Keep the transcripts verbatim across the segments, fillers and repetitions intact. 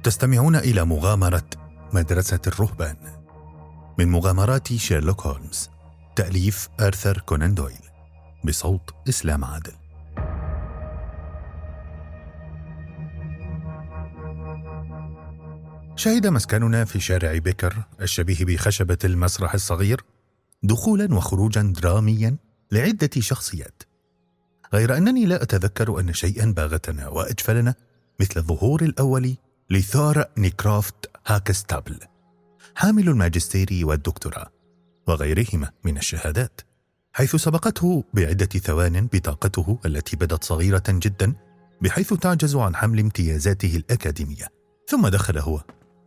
تستمعون إلى مغامرة مدرسة الرهبان من مغامرات شيرلوك هولمز، تأليف آرثر كونان دويل، بصوت إسلام عادل. شهد مسكننا في شارع بيكر الشبيه بخشبة المسرح الصغير دخولا وخروجا دراميا لعدة شخصيات، غير أنني لا أتذكر أن شيئا باغتنا وأجفلنا مثل الظهور الأول لثور نيكروفت هاكستابل حامل الماجستير والدكتوراه وغيرهما من الشهادات، حيث سبقته بعدة ثوان بطاقته التي بدت صغيرة جدا بحيث تعجز عن حمل امتيازاته الأكاديمية. ثم دخل هو،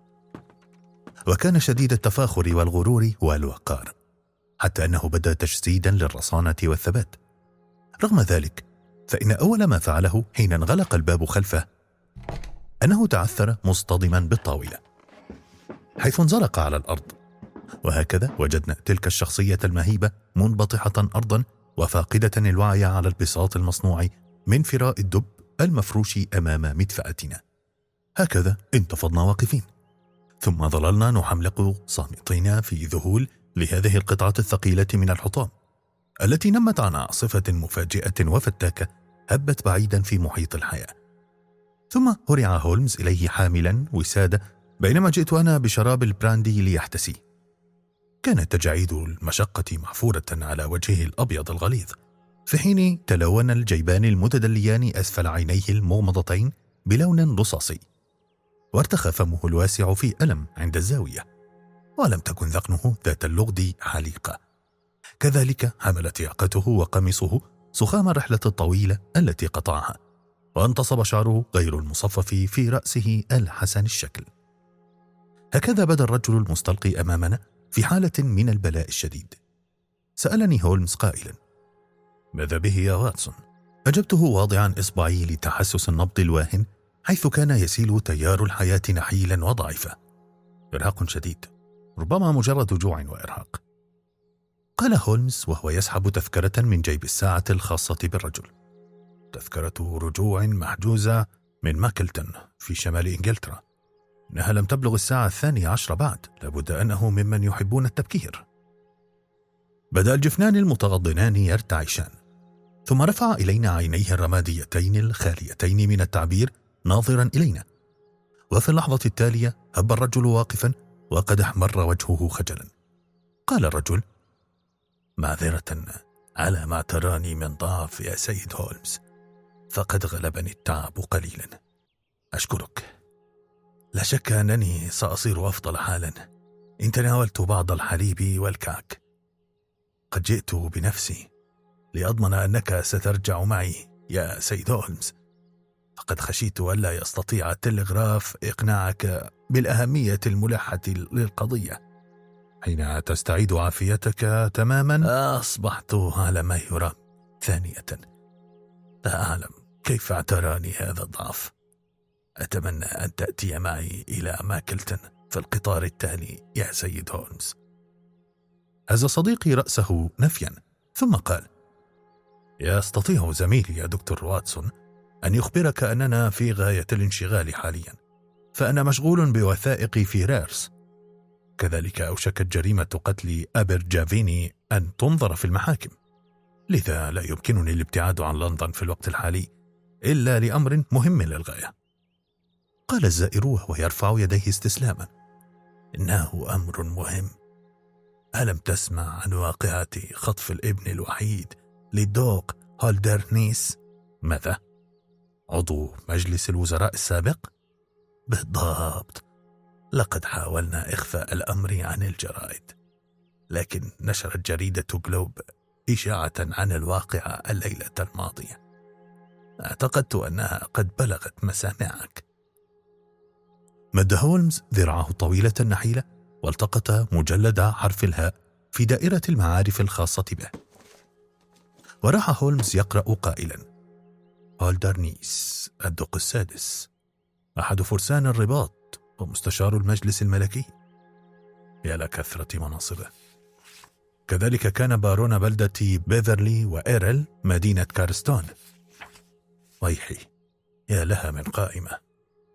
وكان شديد التفاخر والغرور والوقار، حتى أنه بدا تجسيدا للرصانة والثبات. رغم ذلك فإن أول ما فعله حين انغلق الباب خلفه أنه تعثر مصطدما بالطاولة حيث انزلق على الأرض، وهكذا وجدنا تلك الشخصية المهيبة منبطحة أرضا وفاقدة الوعي على البساط المصنوع من فراء الدب المفروش أمام مدفأتنا. هكذا انتفضنا واقفين، ثم ظللنا نحملق صامتين في ذهول لهذه القطعة الثقيلة من الحطام التي نمت عن عاصفة مفاجئة وفتاكة هبت بعيدا في محيط الحياة. ثم هرع هولمز إليه حاملا وسادة، بينما جئت أنا بشراب البراندي ليحتسي. كانت تجاعيد المشقة محفورة على وجهه الأبيض الغليظ، في حين تلون الجيبان المتدليان أسفل عينيه المغمضتين بلون رصاصي، وارتخى فمه الواسع في ألم عند الزاوية، ولم تكن ذقنه ذات اللغد حليقة. كذلك حملت ياقته وقميصه سخام الرحلة الطويلة التي قطعها، وانتصب شعره غير المصفف في رأسه الحسن الشكل. هكذا بدا الرجل المستلقي أمامنا في حالة من البلاء الشديد. سألني هولمز قائلا: ماذا به يا واتسون؟ أجبته واضعا إصبعي لتحسس النبض الواهن، حيث كان يسيل تيار الحياة نحيلا وضعيفا. إرهاق شديد، ربما مجرد جوع وإرهاق. قال هولمز وهو يسحب تذكرة من جيب الساعة الخاصة بالرجل. تذكرة رجوع محجوزة من ماكلتون في شمال إنجلترا. إنها لم تبلغ الساعة الثانية عشر بعد، لابد أنه ممن يحبون التبكير. بدأ الجفنان المتغضنان يرتعشان، ثم رفع إلينا عينيه الرماديتين الخاليتين من التعبير ناظرا إلينا، وفي اللحظة التالية هب الرجل واقفا وقد احمر وجهه خجلا. قال الرجل: معذرة على ما تراني من ضعف يا سيد هولمز، فقد غلبني التعب قليلا. أشكرك، لا شك أنني سأصير أفضل حالا إن تناولت بعض الحليب والكعك. قد جئت بنفسي لأضمن أنك سترجع معي يا سيد هولمز، فقد خشيت ألا يستطيع التلغراف إقناعك بالأهمية الملحة للقضية. حين تستعيد عافيتك تماما أصبحت على ما يرام ثانية. لا أعلم كيف اعتراني هذا الضعف. أتمنى أن تأتي معي إلى ماكلتون في القطار التالي يا سيد هولمز. هز صديقي رأسه نفيا، ثم قال: يستطيع زميلي يا دكتور واتسون أن يخبرك أننا في غاية الانشغال حاليا، فأنا مشغول بوثائق في ريرس. كذلك أوشكت جريمة قتل أبرجافيني أن تنظر في المحاكم، لذا لا يمكنني الابتعاد عن لندن في الوقت الحالي إلا لأمر مهم للغاية. قال الزائر وهو يرفع يديه استسلاما: إنه أمر مهم. ألم تسمع عن واقعة خطف الابن الوحيد لدوق هولدرنيس؟ ماذا؟ عضو مجلس الوزراء السابق؟ بالضبط. لقد حاولنا إخفاء الأمر عن الجرائد، لكن نشرت جريدة جلوب إشاعة عن الواقعة الليلة الماضية. اعتقدت أنها قد بلغت مسامعك. مد هولمز ذراعه الطويلة النحيلة والتقط مجلد حرف الهاء في دائرة المعارف الخاصة به، وراح هولمز يقرأ قائلا: هولدرنيس الدق السادس، أحد فرسان الرباط ومستشار المجلس الملكي. يا لكثرة مناصبه. كذلك كان بارون بلدة بيفرلي وإيرل مدينة كارستون. ويحي، يا لها من قائمة.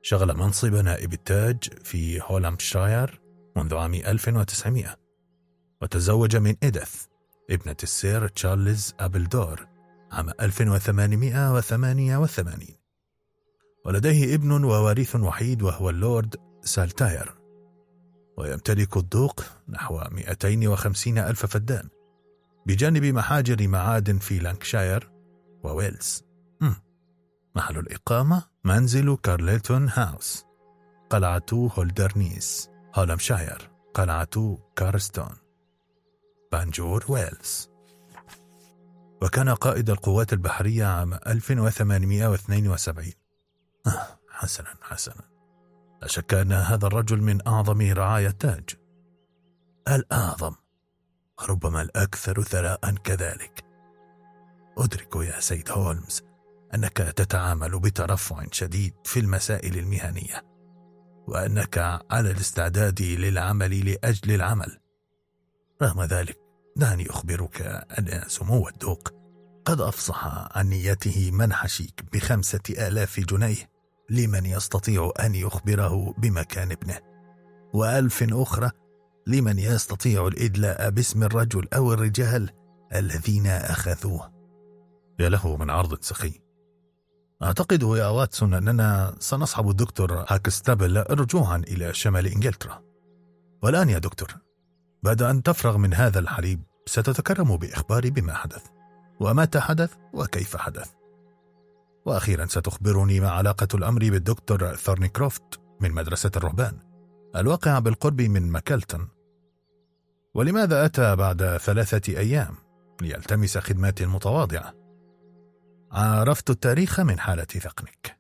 شغل منصب نائب التاج في هولمشاير منذ عام ألف وتسعمائة، وتزوج من إيديث ابنة السير تشارلز أبلدور عام ألف وثمانمائة وثمانية وثمانين، ولديه ابن ووارث وحيد وهو اللورد سالتاير، ويمتلك الدوق نحو مئتين وخمسين ألف فدان بجانب محاجر معادن في لانكشاير وويلز. محل الإقامة منزل كارليتون هاوس، قلعة هولدرنيس، هولمشاير، قلعة كارستون، بانجور، ويلز. وكان قائد القوات البحرية عام ألف وثمانمائة واثنين وسبعين. آه حسنا حسنا، لا شك أن هذا الرجل من أعظم رعايا التاج، الأعظم، ربما الأكثر ثراء كذلك. أدرك يا سيد هولمز أنك تتعامل بترفع شديد في المسائل المهنية، وأنك على الاستعداد للعمل لأجل العمل. رغم ذلك دعني أخبرك أن سمو الدوق قد أفصح عن نيته منح شيك بخمسة آلاف جنيه لمن يستطيع أن يخبره بمكان ابنه، وألف أخرى لمن يستطيع الإدلاء باسم الرجل أو الرجال الذين أخذوه. يا له من عرض سخي. أعتقد يا واتسون أننا سنصحب الدكتور هاكستابل رجوعا إلى شمال إنجلترا. والآن يا دكتور، بعد أن تفرغ من هذا الحليب ستتكرم بإخباري بما حدث ومتى حدث وكيف حدث، وأخيرا ستخبرني ما علاقة الأمر بالدكتور ثورنيكروفت من مدرسة الرهبان الواقعة بالقرب من ماكلتون، ولماذا أتى بعد ثلاثة أيام ليلتمس خدماتي المتواضعة. عرفت التاريخ من حالة ذقنك.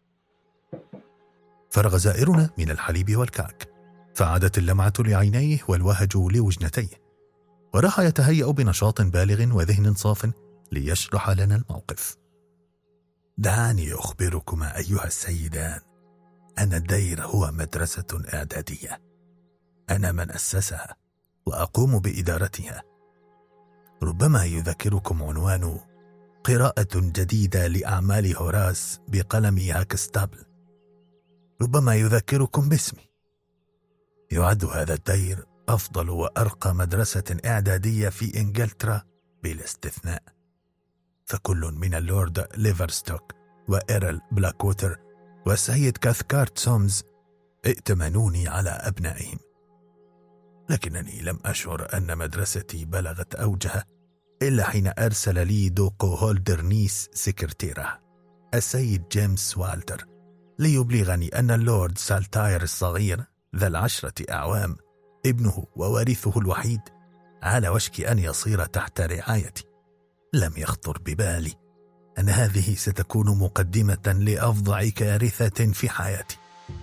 فرغ زائرنا من الحليب والكعك، فعادت اللمعة لعينيه والوهج لوجنتيه، وراح يتهيأ بنشاط بالغ وذهن صاف ليشرح لنا الموقف. دعاني أخبركما أيها السيدان أن الدير هو مدرسة إعدادية، أنا من أسسها وأقوم بإدارتها. ربما يذكركم عنوان قراءة جديدة لأعمال هوراس بقلم هاكستابل، ربما يذكركم باسمي. يعد هذا الدير أفضل وأرقى مدرسة إعدادية في إنجلترا بلا استثناء، فكل من اللورد ليفرستوك وإيرل بلاكوتر والسيد كاثكارت سومز ائتمنوني على أبنائهم، لكنني لم أشعر أن مدرستي بلغت أوجها إلا حين أرسل لي دوق هولدرنيس سكرتيره السيد جيمس والتر ليبلغني أن اللورد سالتاير الصغير ذا العشرة أعوام ابنه ووارثه الوحيد على وشك أن يصير تحت رعايتي. لم يخطر ببالي أن هذه ستكون مقدمة لأفظع كارثة في حياتي.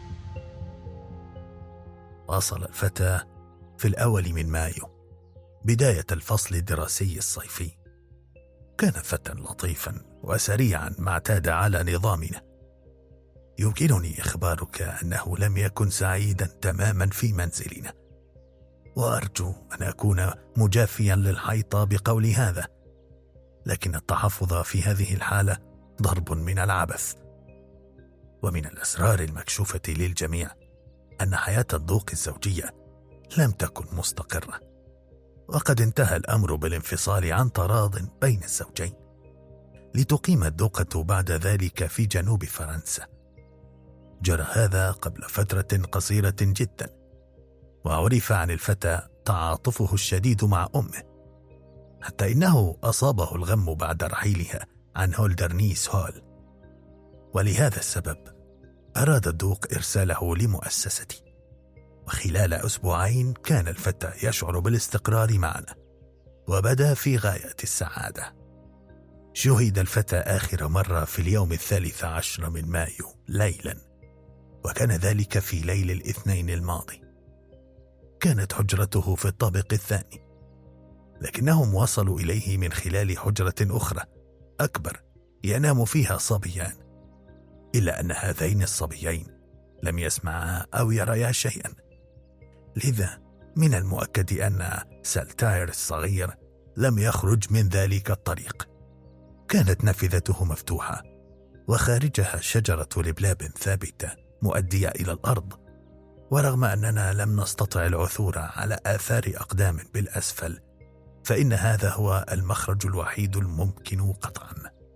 واصل الفتى في الأول من مايو بداية الفصل الدراسي الصيفي. كان فتى لطيفا وسريعا ما اعتاد على نظامنا. يمكنني إخبارك أنه لم يكن سعيدا تماما في منزلنا، وأرجو أن أكون مجافيا للحيط بقول هذا، لكن التحفظ في هذه الحالة ضرب من العبث. ومن الأسرار المكشوفة للجميع أن حياة الدوق الزوجية لم تكن مستقرة، وقد انتهى الأمر بالانفصال عن تراض بين الزوجين، لتقيم الدوقة بعد ذلك في جنوب فرنسا. جرى هذا قبل فترة قصيرة جدا، وعرف عن الفتى تعاطفه الشديد مع أمه، حتى إنه أصابه الغم بعد رحيلها عن هولدرنيس هول. ولهذا السبب أراد الدوق إرساله لمؤسستي، وخلال أسبوعين كان الفتى يشعر بالاستقرار معنا وبدا في غاية السعادة. شهد الفتى آخر مرة في اليوم الثالث عشر من مايو ليلا، وكان ذلك في ليل الاثنين الماضي. كانت حجرته في الطابق الثاني، لكنهم وصلوا إليه من خلال حجرة أخرى أكبر ينام فيها صبيان، إلا أن هذين الصبيين لم يسمعا أو يريا شيئا، لذا من المؤكد أن سالتاير الصغير لم يخرج من ذلك الطريق. كانت نافذته مفتوحة وخارجها شجرة لبلاب ثابتة مؤدية إلى الأرض. ورغم أننا لم نستطع العثور على آثار أقدام بالأسفل، فإن هذا هو المخرج الوحيد الممكن قطعا.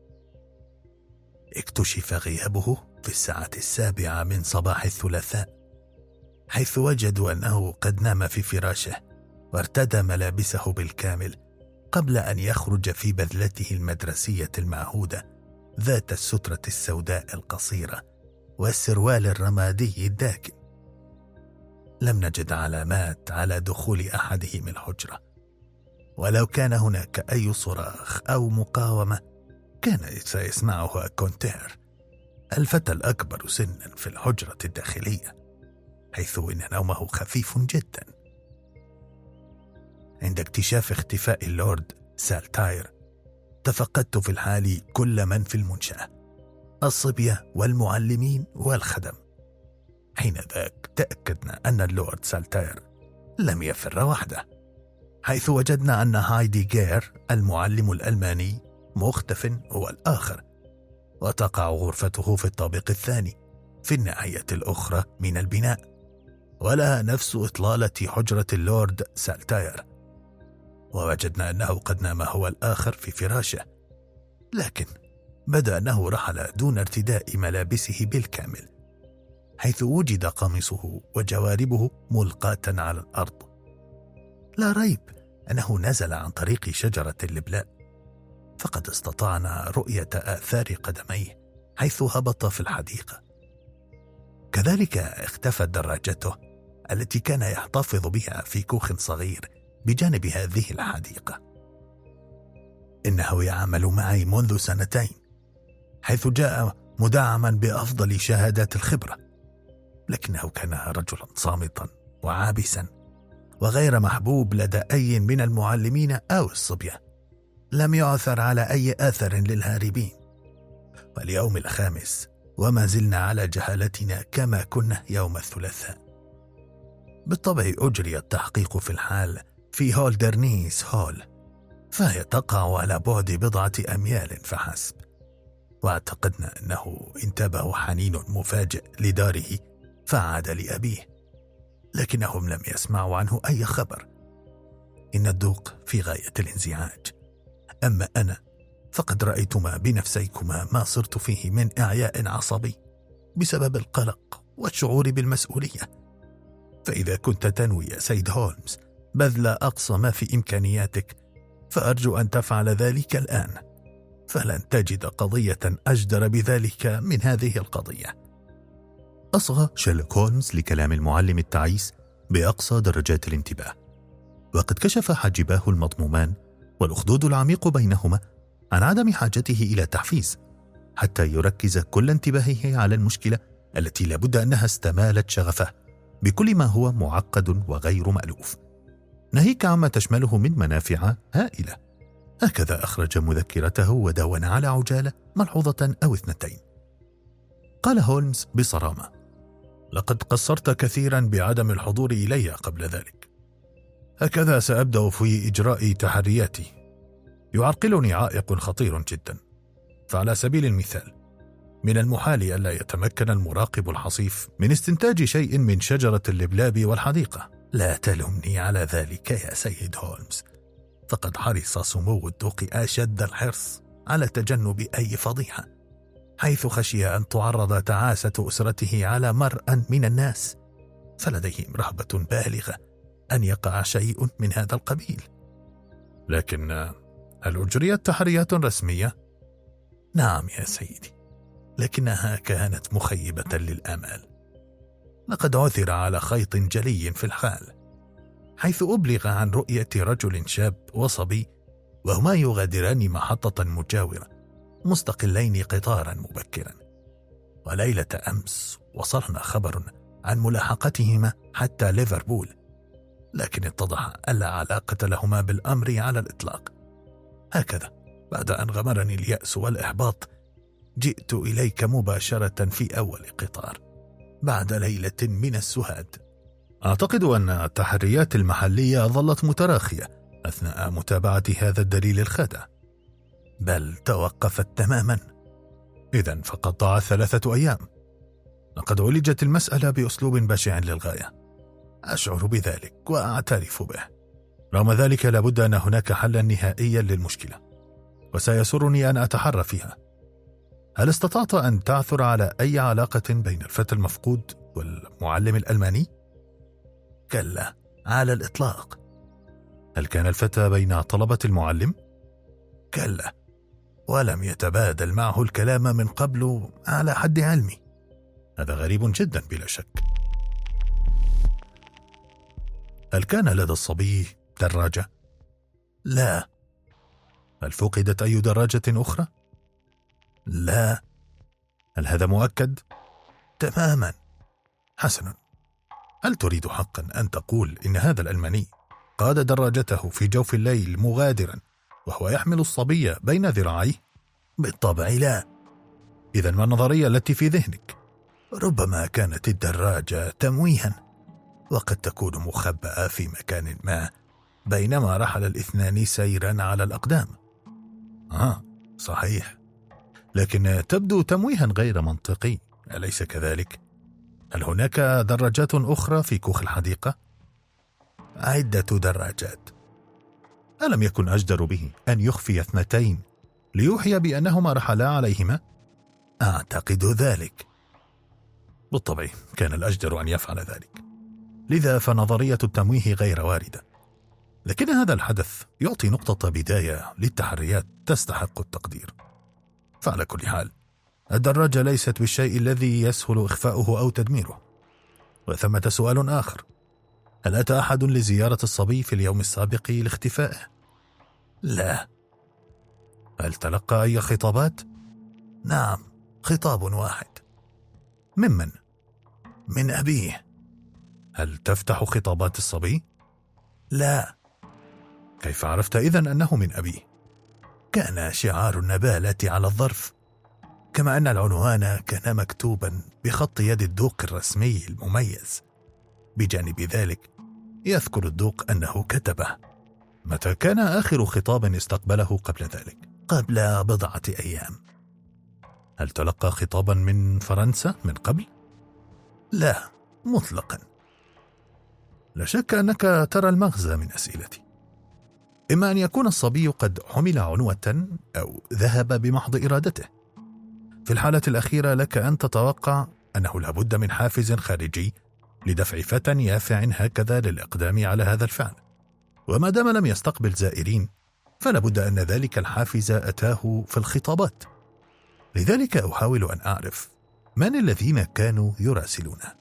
اكتشف غيابه في الساعة السابعة من صباح الثلاثاء، حيث وجدوا أنه قد نام في فراشه وارتدى ملابسه بالكامل قبل أن يخرج في بذلته المدرسية المعهودة ذات السترة السوداء القصيرة والسروال الرمادي الداكن. لم نجد علامات على دخول أحدهم الحجرة، ولو كان هناك أي صراخ أو مقاومة كان سيسمعها كونتير، الفتى الأكبر سنا في الحجرة الداخلية، حيث إن نومه خفيف جدا. عند اكتشاف اختفاء اللورد سالتاير، تفقدت في الحال كل من في المنشأة، الصبية والمعلمين والخدم. حين ذاك تأكدنا أن اللورد سالتاير لم يفر وحده، حيث وجدنا أن هايدي غير المعلم الألماني مختف هو الآخر، وتقع غرفته في الطابق الثاني في الناحية الأخرى من البناء، ولها نفس إطلالة حجرة اللورد سالتاير. ووجدنا أنه قد نام هو الآخر في فراشه، لكن بدا أنه رحل دون ارتداء ملابسه بالكامل، حيث وجد قميصه وجواربه ملقاة على الأرض. لا ريب أنه نزل عن طريق شجرة اللبلاء، فقد استطعنا رؤية آثار قدميه حيث هبط في الحديقة. كذلك اختفت دراجته التي كان يحتفظ بها في كوخ صغير بجانب هذه الحديقة. إنه يعمل معي منذ سنتين، حيث جاء مدعما بأفضل شهادات الخبرة، لكنه كان رجلا صامتا وعابسا وغير محبوب لدى أي من المعلمين أو الصبية. لم يعثر على أي آثر للهاربين. واليوم الخامس وما زلنا على جهالتنا كما كنا يوم الثلاثاء. بالطبع أجري التحقيق في الحال في هولدرنيس هول، فهي تقع على بعد بضعة أميال فحسب، واعتقدنا أنه انتابه حنين مفاجئ لداره فعاد لأبيه، لكنهم لم يسمعوا عنه أي خبر. إن الدوق في غاية الانزعاج، أما أنا فقد رأيتما بنفسيكما ما صرت فيه من إعياء عصبي بسبب القلق والشعور بالمسؤولية. فإذا كنت تنوي يا سيد هولمز بذل أقصى ما في إمكانياتك، فأرجو أن تفعل ذلك الآن، فلن تجد قضية أجدر بذلك من هذه القضية. أصغى شيرلوك هولمز لكلام المعلم التعيس بأقصى درجات الانتباه، وقد كشف حاجباه المضمومان والأخدود العميق بينهما عن عدم حاجته إلى تحفيز، حتى يركز كل انتباهه على المشكلة التي لابد أنها استمالت شغفه بكل ما هو معقد وغير مألوف، ناهيك عما تشمله من منافع هائلة. هكذا أخرج مذكرته ودون على عجالة ملحوظة أو اثنتين. قال هولمز بصرامة: لقد قصرت كثيرا بعدم الحضور إلي قبل ذلك. هكذا سأبدأ في إجراء تحرياتي. يعرقلني عائق خطير جدا. فعلى سبيل المثال، من المحال ألا يتمكن المراقب الحصيف من استنتاج شيء من شجرة اللبلاب والحديقة. لا تلومني على ذلك يا سيد هولمز، فقد حرص سمو الدوق أشد الحرص على تجنب أي فضيحة، حيث خشي أن تعرض تعاسة أسرته على مرأى من الناس، فلديهم رهبة بالغة أن يقع شيء من هذا القبيل. لكن هل أجريت تحريات رسمية؟ نعم يا سيدي، لكنها كانت مخيبة للآمال. لقد عثر على خيط جلي في الحال، حيث أبلغ عن رؤية رجل شاب وصبي وهما يغادران محطة مجاورة مستقلين قطارا مبكرا. وليلة أمس وصلنا خبر عن ملاحقتهما حتى ليفربول، لكن اتضح ألا علاقة لهما بالأمر على الإطلاق. هكذا بعد أن غمرني اليأس والإحباط جئت إليك مباشرة في أول قطار بعد ليلة من السهاد. أعتقد أن التحريات المحلية ظلت متراخية أثناء متابعة هذا الدليل الخادع، بل توقفت تماما. إذن فقد ضاع ثلاثة أيام. لقد عولجت المسألة بأسلوب بشع للغاية. أشعر بذلك وأعترف به. رغم ذلك لابد أن هناك حلا نهائيا للمشكلة، وسيسرني أن أتحرى فيها. هل استطعت أن تعثر على أي علاقة بين الفتى المفقود والمعلم الألماني؟ كلا، على الإطلاق. هل كان الفتى بين طلبة المعلم؟ كلا، ولم يتبادل معه الكلام من قبل على حد علمي. هذا غريب جدا بلا شك. هل كان لدى الصبي دراجة؟ لا. هل فقدت أي دراجة أخرى؟ لا. هل هذا مؤكد؟ تماما. حسنا، هل تريد حقا أن تقول إن هذا الألماني قاد دراجته في جوف الليل مغادرا وهو يحمل الصبي بين ذراعيه؟ بالطبع لا. إذن ما النظرية التي في ذهنك؟ ربما كانت الدراجة تمويها، وقد تكون مخبأة في مكان ما بينما رحل الاثنان سيرا على الأقدام. آه صحيح، لكن تبدو تمويها غير منطقي، أليس كذلك؟ هل هناك دراجات أخرى في كوخ الحديقة؟ عدة دراجات. ألم يكن أجدر به أن يخفي اثنتين ليوحي بأنهما رحلا عليهما؟ أعتقد ذلك. بالطبع كان الأجدر أن يفعل ذلك، لذا فنظرية التمويه غير واردة. لكن هذا الحدث يعطي نقطة بداية للتحريات تستحق التقدير. فعلى كل حال، الدراجة ليست بالشيء الذي يسهل إخفاؤه أو تدميره. وثمة سؤال آخر: هل أتى أحد لزيارة الصبي في اليوم السابق لاختفائه؟ لا. هل تلقى أي خطابات؟ نعم، خطاب واحد. ممن؟ من أبيه. هل تفتح خطابات الصبي؟ لا. كيف عرفت إذن أنه من أبيه؟ كان شعار النبالة على الظرف، كما أن العنوان كان مكتوبا بخط يد الدوق الرسمي المميز. بجانب ذلك يذكر الدوق أنه كتبه. متى كان آخر خطاب استقبله قبل ذلك؟ قبل بضعة أيام. هل تلقى خطابا من فرنسا من قبل؟ لا مطلقا. لا شك أنك ترى المغزى من أسئلتي. إما أن يكون الصبي قد حمل عنوة أو ذهب بمحض إرادته. في الحالة الأخيرة لك أن تتوقع أنه لابد من حافز خارجي لدفع فتى يافع هكذا للإقدام على هذا الفعل، وما دام لم يستقبل زائرين فلابد أن ذلك الحافز أتاه في الخطابات. لذلك أحاول أن أعرف من الذين كانوا يراسلونه.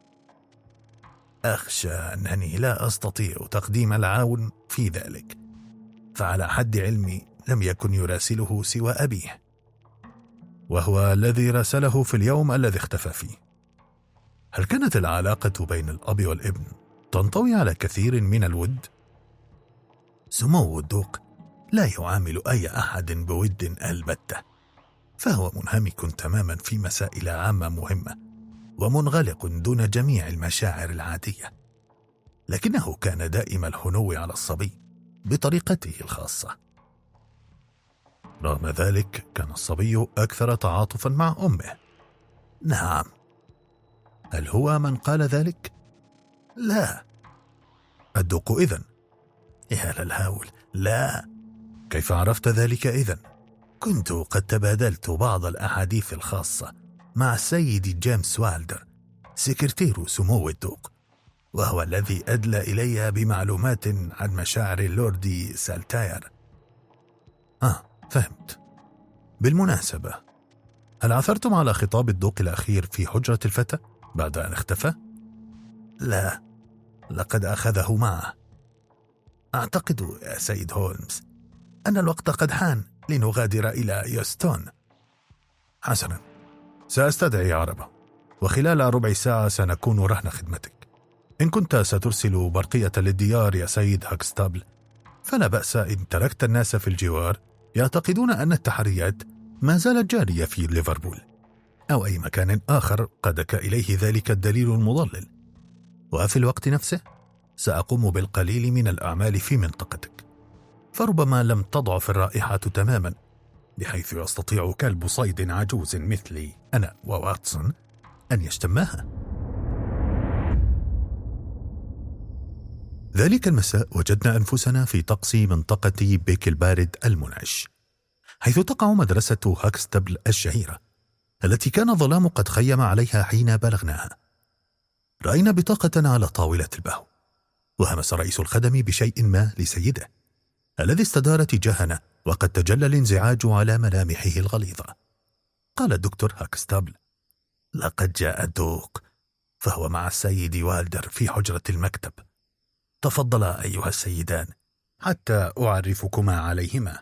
أخشى أنني لا أستطيع تقديم العون في ذلك، فعلى حد علمي لم يكن يراسله سوى أبيه، وهو الذي راسله في اليوم الذي اختفى فيه. هل كانت العلاقة بين الأب والابن تنطوي على كثير من الود؟ سمو الدوق لا يعامل أي أحد بود البتة، فهو منهمك تماما في مسائل عامة مهمة ومنغلق دون جميع المشاعر العادية، لكنه كان دائم الهنو على الصبي بطريقته الخاصة. رغم ذلك كان الصبي أكثر تعاطفا مع أمه. نعم. هل هو من قال ذلك؟ لا. الدوق إذن؟ يا للهول، لا. كيف عرفت ذلك إذن؟ كنت قد تبادلت بعض الأحاديث الخاصة مع السيد جيمس والدر سكرتير سمو الدوق، وهو الذي أدلى إلي بمعلومات عن مشاعر اللورد سالتاير. آه فهمت. بالمناسبة، هل عثرتم على خطاب الدوق الأخير في حجرة الفتى بعد أن اختفى؟ لا، لقد أخذه معه. أعتقد يا سيد هولمز أن الوقت قد حان لنغادر إلى يوستون. حسنا، سأستدعي عربة، وخلال ربع ساعة سنكون رهن خدمتك. إن كنت سترسل برقية للديار يا سيد هاكستابل فلا بأس إن تركت الناس في الجوار يعتقدون أن التحريات ما زالت جارية في ليفربول أو أي مكان آخر قادك إليه ذلك الدليل المضلل. وفي الوقت نفسه سأقوم بالقليل من الأعمال في منطقتك، فربما لم تضعف الرائحة تماما بحيث يستطيع كلب صيد عجوز مثلي أنا وواتسون أن يشتماها. ذلك المساء وجدنا أنفسنا في طقس منطقة بيك البارد المنعش، حيث تقع مدرسة هاكستبل الشهيرة التي كان الظلام قد خيم عليها حين بلغناها. رأينا بطاقة على طاولة البهو، وهمس رئيس الخدم بشيء ما لسيده الذي استدار تجاهنا، وقد تجلى الانزعاج على ملامحه الغليظة. قال الدكتور هاكستبل: لقد جاء الدوق، فهو مع السيد والدر في حجرة المكتب. تفضلا أيها السيدان حتى أعرفكما عليهما.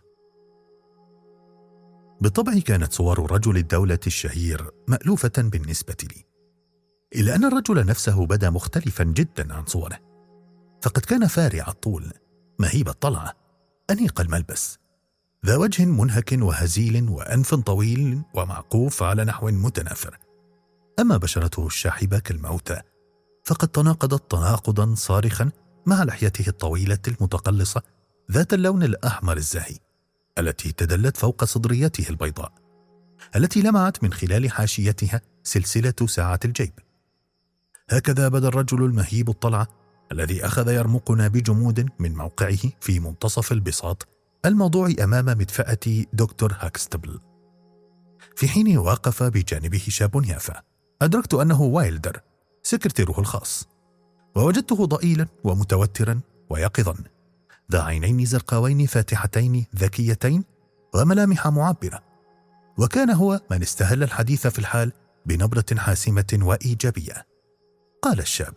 بالطبع كانت صور رجل الدولة الشهير مألوفة بالنسبة لي، إلا أن الرجل نفسه بدا مختلفا جدا عن صوره، فقد كان فارع الطول، مهيب الطلعة، أنيق الملبس، ذا وجه منهك وهزيل وأنف طويل ومعقوف على نحو متنافر. أما بشرته الشاحبة كالموتى فقد تناقضت تناقضا صارخا مع لحيته الطويلة المتقلصة ذات اللون الأحمر الزاهي التي تدلت فوق صدريته البيضاء، التي لمعت من خلال حاشيتها سلسلة ساعة الجيب. هكذا بدا الرجل المهيب الطلعة الذي أخذ يرمقنا بجمود من موقعه في منتصف البساط الموضوع أمام مدفأة دكتور هاكستبل، في حين وقف بجانبه شاب يافع. أدركت أنه وايلدر، سكرتيره الخاص، ووجدته ضئيلا ومتوترا ويقظا، ذا عينين زرقاوين فاتحتين ذكيتين وملامح معبرة، وكان هو من استهل الحديث في الحال بنبرة حاسمة وإيجابية. قال الشاب: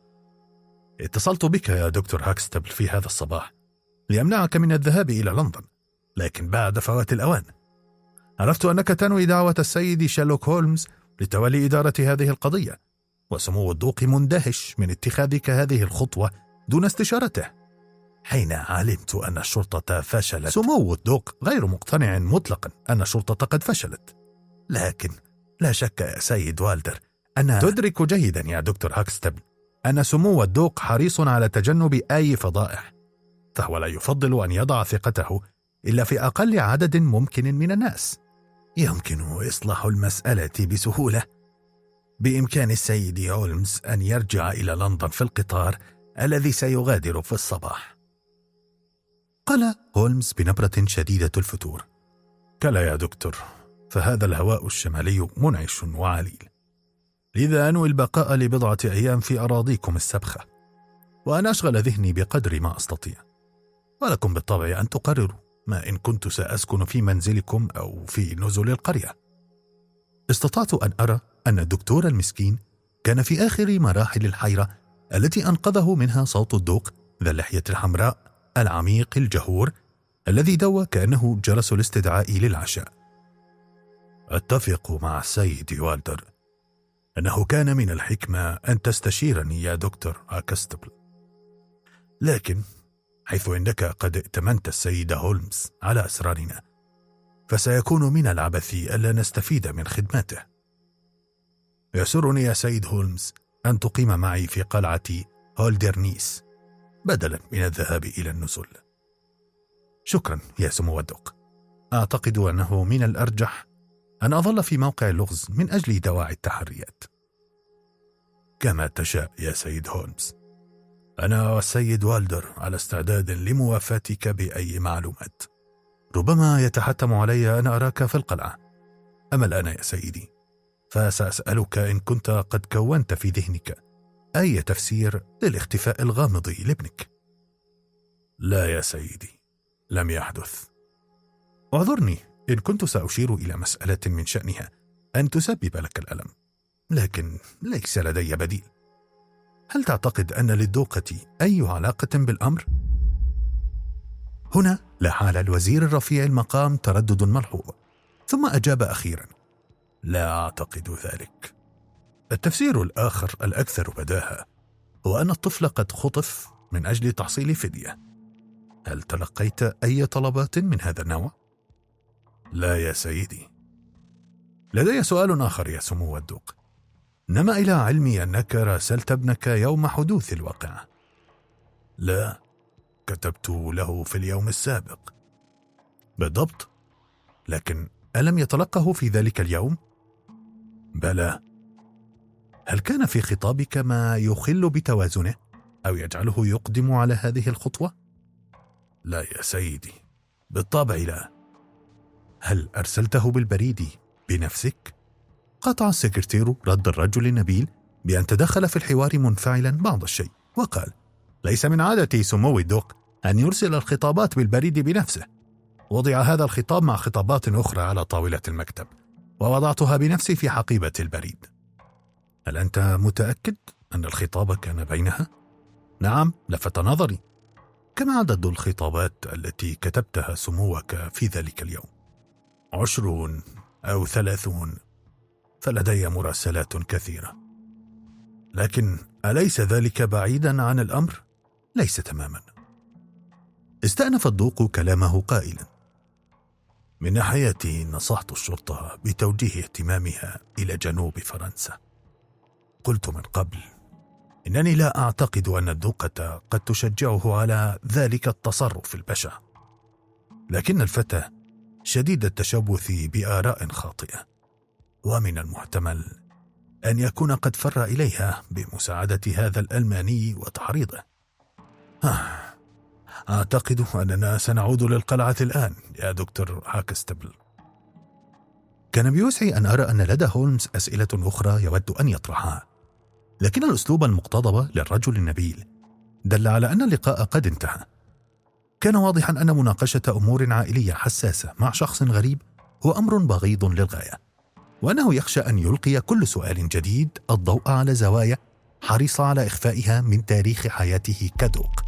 اتصلت بك يا دكتور هاكستبل في هذا الصباح ليمنعك من الذهاب إلى لندن، لكن بعد فوات الأوان. عرفت أنك تنوي دعوة السيد شيرلوك هولمز لتولي إدارة هذه القضية، وسمو الدوق مندهش من اتخاذك هذه الخطوة دون استشارته. حين علمت أن الشرطة فشلت، سمو الدوق غير مقتنع مطلقا أن الشرطة قد فشلت، لكن لا شك يا سيد والدر أنا تدرك جيدا يا دكتور هاكستبل أن سمو الدوق حريص على تجنب أي فضائح، فهو لا يفضل أن يضع ثقته إلا في أقل عدد ممكن من الناس. يمكن إصلاح المسألة بسهولة. بإمكان السيد هولمز أن يرجع إلى لندن في القطار الذي سيغادر في الصباح. قال هولمز بنبرة شديدة الفتور: كلا يا دكتور، فهذا الهواء الشمالي منعش وعليل، لذا أنوي البقاء لبضعة أيام في أراضيكم السبخة، وأنا أشغل ذهني بقدر ما أستطيع، ولكم بالطبع أن تقرروا ما إن كنت سأسكن في منزلكم أو في نزل القرية. استطعت أن أرى أن الدكتور المسكين كان في آخر مراحل الحيرة التي أنقذه منها صوت الدوق ذا اللحية الحمراء العميق الجهور الذي دوى كأنه جرس الاستدعاء للعشاء. أتفق مع السيد والدر أنه كان من الحكمة أن تستشيرني يا دكتور هاكستبل، لكن حيث إنك قد ائتمنت السيد هولمز على أسرارنا فسيكون من العبث ألا نستفيد من خدماته. يسرني يا سيد هولمز أن تقيم معي في قلعة هولدرنيس بدلا من الذهاب إلى النزل. شكرا يا سمو الدوق، أعتقد أنه من الأرجح أن أظل في موقع اللغز من أجل دواعي التحريات. كما تشاء يا سيد هولمز، أنا والسيد والدر على استعداد لموافاتك بأي معلومات. ربما يتحتم علي أن أراك في القلعة، أما الآن يا سيدي فسأسألك إن كنت قد كونت في ذهنك أي تفسير للاختفاء الغامض لابنك. لا يا سيدي، لم يحدث. اعذرني إن كنت سأشير إلى مسألة من شأنها أن تسبب لك الألم، لكن ليس لدي بديل. هل تعتقد أن للدوقة أي علاقة بالأمر؟ هنا لحال الوزير الرفيع المقام تردد ملحوظ، ثم أجاب أخيرا: لا أعتقد ذلك. التفسير الآخر الأكثر بداهة هو أن الطفل قد خطف من أجل تحصيل فدية. هل تلقيت أي طلبات من هذا النوع؟ لا يا سيدي. لدي سؤال آخر يا سمو الدوق، نما إلى علمي أنك راسلت ابنك يوم حدوث الواقعة. لا، كتبت له في اليوم السابق. بالضبط، لكن ألم يتلقه في ذلك اليوم؟ بلى. هل كان في خطابك ما يخل بتوازنه أو يجعله يقدم على هذه الخطوة؟ لا يا سيدي، بالطبع لا. هل أرسلته بالبريد بنفسك؟ قطع السكرتير رد الرجل النبيل بأن تدخل في الحوار منفعلا بعض الشيء، وقال: ليس من عادة سمو الدوق أن يرسل الخطابات بالبريد بنفسه. وضع هذا الخطاب مع خطابات أخرى على طاولة المكتب، ووضعتها بنفسي في حقيبة البريد. هل أنت متأكد أن الخطاب كان بينها؟ نعم، لفت نظري. كم عدد الخطابات التي كتبتها سموك في ذلك اليوم؟ عشرون أو ثلاثون، فلدي مراسلات كثيرة. لكن أليس ذلك بعيدا عن الأمر؟ ليس تماما. استأنف الدوق كلامه قائلا: من ناحيتي نصحت الشرطة بتوجيه اهتمامها إلى جنوب فرنسا. قلت من قبل إنني لا أعتقد أن الدوقة قد تشجعه على ذلك التصرف البشع، لكن الفتى شديد التشبث بآراء خاطئة، ومن المحتمل أن يكون قد فر إليها بمساعدة هذا الألماني وتحريضه. أعتقد أننا سنعود للقلعة الآن يا دكتور هاكستبل. كان بوسعي أن أرى أن لدى هولمز أسئلة أخرى يود أن يطرحها، لكن الأسلوب المقتضب للرجل النبيل دل على أن اللقاء قد انتهى. كان واضحا أن مناقشة أمور عائلية حساسة مع شخص غريب هو أمر بغيض للغاية، وأنه يخشى أن يلقي كل سؤال جديد الضوء على زوايا حريص على إخفائها من تاريخ حياته كدوق.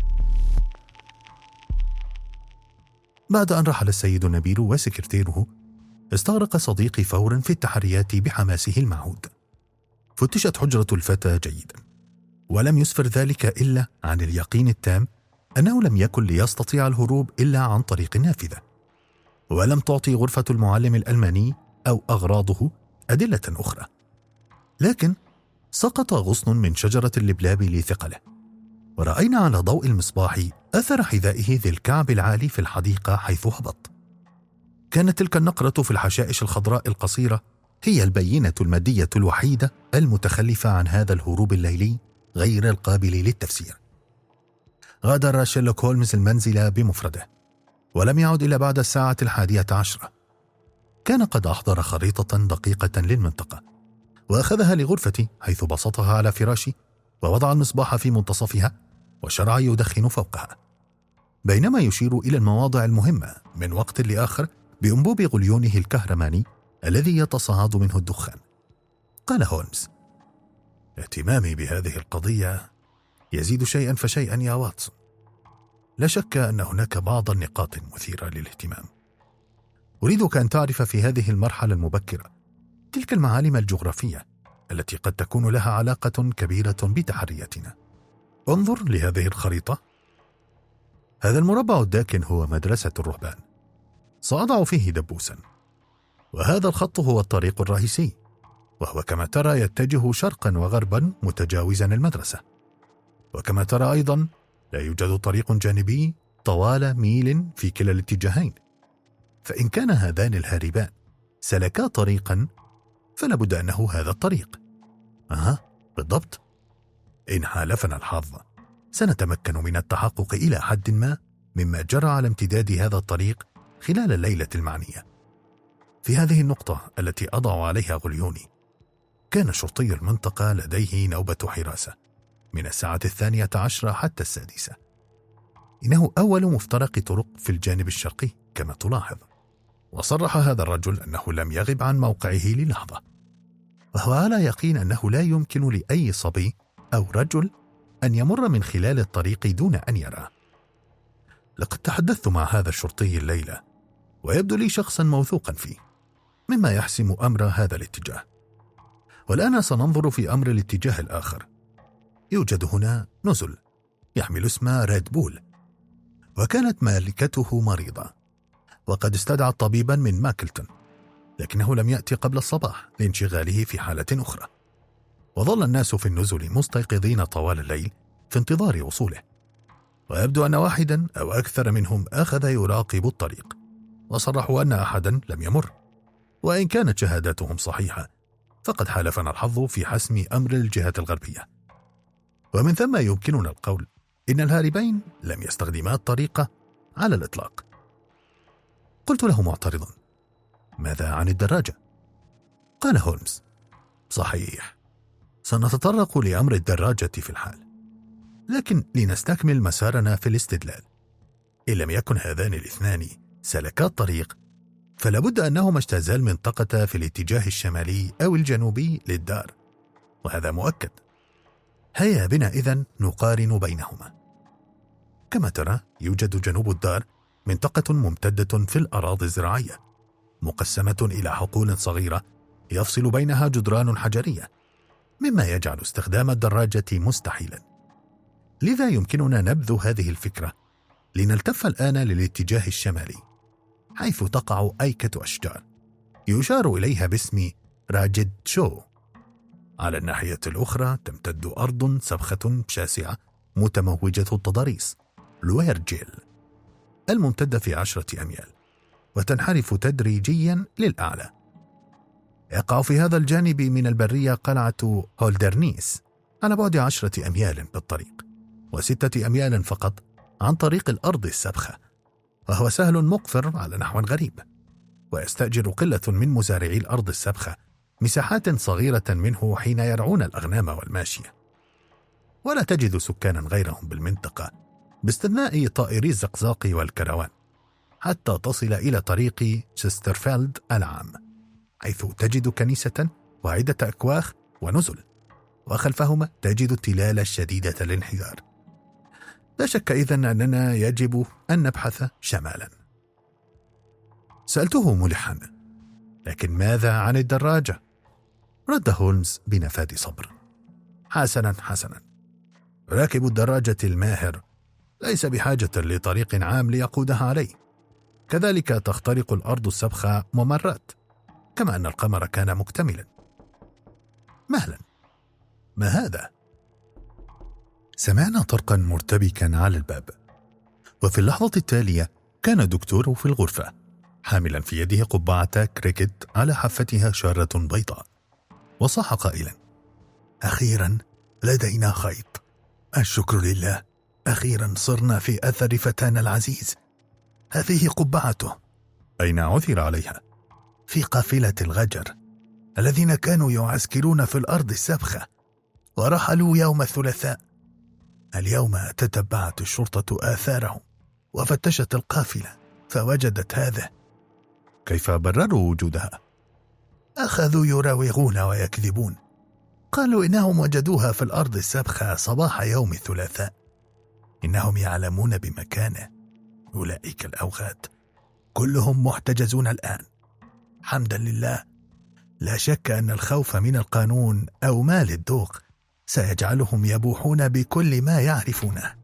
بعد أن رحل السيد نبيل وسكرتيره، استغرق صديقي فورا في التحريات بحماسه المعهود. فتشت حجرة الفتى جيدا، ولم يسفر ذلك إلا عن اليقين التام أنه لم يكن ليستطيع الهروب إلا عن طريق النافذة، ولم تعطي غرفة المعلم الألماني أو أغراضه أدلة أخرى. لكن سقط غصن من شجرة اللبلاب لثقله، ورأينا على ضوء المصباح أثر حذائه ذي الكعب العالي في الحديقة حيث هبط. كانت تلك النقرة في الحشائش الخضراء القصيرة هي البينة المادية الوحيدة المتخلفة عن هذا الهروب الليلي غير القابل للتفسير. غادر شيرلوك هولمز المنزل بمفرده، ولم يعد إلا بعد الساعة الحادية عشرة. كان قد أحضر خريطة دقيقة للمنطقة، وأخذها لغرفتي حيث بسطها على فراشي، ووضع المصباح في منتصفها وشرع يدخن فوقها، بينما يشير إلى المواضع المهمة من وقت لآخر بأنبوب غليونه الكهرماني الذي يتصاعد منه الدخان. قال هولمز: اهتمامي بهذه القضية يزيد شيئا فشيئا يا واتسون. لا شك أن هناك بعض النقاط المثيرة للاهتمام. أريدك أن تعرف في هذه المرحلة المبكرة تلك المعالم الجغرافية التي قد تكون لها علاقة كبيرة بتحرياتنا. انظر لهذه الخريطة. هذا المربع الداكن هو مدرسة الرهبان، سأضع فيه دبوسا، وهذا الخط هو الطريق الرئيسي، وهو كما ترى يتجه شرقا وغربا متجاوزا المدرسة. وكما ترى أيضا لا يوجد طريق جانبي طوال ميل في كلا الاتجاهين، فإن كان هذان الهاربان سلكا طريقا فلا بد أنه هذا الطريق. أها بالضبط. إن حالفنا الحظ سنتمكن من التحقق إلى حد ما مما جرى على امتداد هذا الطريق خلال الليلة المعنية. في هذه النقطة التي أضع عليها غليوني كان شرطي المنطقة لديه نوبة حراسة من الساعة الثانية عشرة حتى السادسة. إنه أول مفترق طرق في الجانب الشرقي كما تلاحظ. وصرح هذا الرجل أنه لم يغب عن موقعه للحظة، وهو على يقين أنه لا يمكن لأي صبي أو رجل أن يمر من خلال الطريق دون أن يراه. لقد تحدثت مع هذا الشرطي الليلة، ويبدو لي شخصا موثوقا فيه، مما يحسم أمر هذا الاتجاه. والآن سننظر في أمر الاتجاه الآخر. يوجد هنا نزل يحمل اسم ريد بول، وكانت مالكته مريضة، وقد استدعى طبيبا من ماكلتون، لكنه لم يأتي قبل الصباح لانشغاله في حالة أخرى. وظل الناس في النزل مستيقظين طوال الليل في انتظار وصوله، ويبدو أن واحدا أو أكثر منهم أخذ يراقب الطريق، وصرحوا أن أحدا لم يمر. وإن كانت شهاداتهم صحيحة فقد حالفنا الحظ في حسم أمر الجهة الغربية، ومن ثم يمكننا القول إن الهاربين لم يستخدما الطريقة على الإطلاق. قلت له معترضا: ماذا عن الدراجة؟ قال هولمز: صحيح، سنتطرق لأمر الدراجة في الحال، لكن لنستكمل مسارنا في الاستدلال. إن لم يكن هذان الاثنان سلكا الطريق، فلابد أنهما اجتازا المنطقة في الاتجاه الشمالي أو الجنوبي للدار، وهذا مؤكد. هيا بنا إذن نقارن بينهما. كما ترى، يوجد جنوب الدار منطقة ممتدة في الأراضي الزراعية، مقسمة إلى حقول صغيرة يفصل بينها جدران حجرية، مما يجعل استخدام الدراجة مستحيلا. لذا يمكننا نبذ هذه الفكرة لنلتف الآن للاتجاه الشمالي، حيث تقع أيكة أشجار يشار إليها باسم راجد شو. على الناحية الأخرى تمتد أرض سبخة شاسعة متموجة التضاريس، لويرجيل، الممتدة في عشرة أميال وتنحرف تدريجيا للأعلى. يقع في هذا الجانب من البرية قلعة هولدرنيس على بعد عشرة أميال بالطريق، وستة أميال فقط عن طريق الأرض السبخة، وهو سهل مقفر على نحو غريب، ويستأجر قلة من مزارعي الأرض السبخة مساحات صغيرة منه حين يرعون الأغنام والماشية، ولا تجد سكانا غيرهم بالمنطقة باستثناء طائري الزقزاق والكروان، حتى تصل إلى طريق تشسترفيلد العام، حيث تجد كنيسة وعدة أكواخ ونزل، وخلفهما تجد التلال الشديدة الانحدار. لا شك إذن أننا يجب أن نبحث شمالا. سألته ملحا: لكن ماذا عن الدراجة؟ رد هولمز بنفاد صبر: حسنا حسنا، راكب الدراجة الماهر ليس بحاجة لطريق عام ليقودها عليه، كذلك تخترق الأرض السبخة ممرات، كما أن القمر كان مكتملا. مهلا، ما هذا؟ سمعنا طرقا مرتبكا على الباب، وفي اللحظة التالية كان الدكتور في الغرفة حاملا في يده قبعة كريكت على حفتها شارة بيضاء، وصاح قائلا: أخيرا لدينا خيط، الشكر لله، أخيرا صرنا في أثر فتانا العزيز. هذه قبعته. أين عثر عليها؟ في قافلة الغجر الذين كانوا يعسكرون في الأرض السبخة ورحلوا يوم الثلاثاء. اليوم تتبعت الشرطة آثارهم وفتشت القافلة فوجدت هذا. كيف برروا وجودها؟ أخذوا يراوغون ويكذبون، قالوا إنهم وجدوها في الأرض السبخة صباح يوم الثلاثاء. إنهم يعلمون بمكانه. أولئك الأوغاد كلهم محتجزون الآن. حمدا لله، لا شك أن الخوف من القانون أو مال الذوق سيجعلهم يبوحون بكل ما يعرفونه.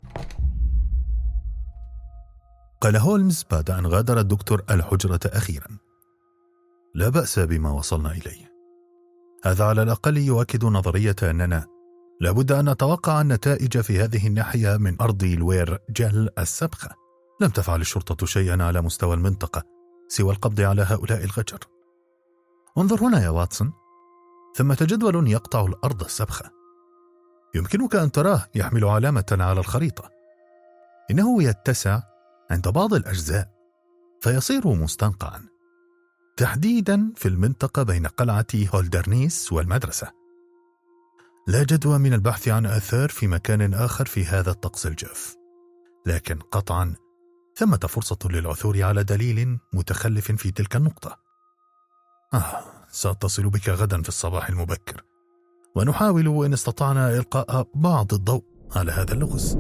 قال هولمز بعد أن غادر الدكتور الحجرة أخيرا: لا بأس بما وصلنا إليه، هذا على الأقل يؤكد نظرية أننا لابد أن نتوقع النتائج في هذه الناحية من أرض الوير جل السبخة. لم تفعل الشرطة شيئا على مستوى المنطقة سوى القبض على هؤلاء الغجر. انظر هنا يا واتسون، ثمة جدول يقطع الأرض السبخة، يمكنك أن تراه يحمل علامة على الخريطة. إنه يتسع عند بعض الأجزاء فيصير مستنقعا، تحديدا في المنطقة بين قلعة هولدرنيس والمدرسة. لا جدوى من البحث عن آثار في مكان آخر في هذا الطقس الجاف، لكن قطعا ثمة فرصة للعثور على دليل متخلف في تلك النقطة. آه، سأتصل بك غدا في الصباح المبكر ونحاول إن استطعنا إلقاء بعض الضوء على هذا اللغز.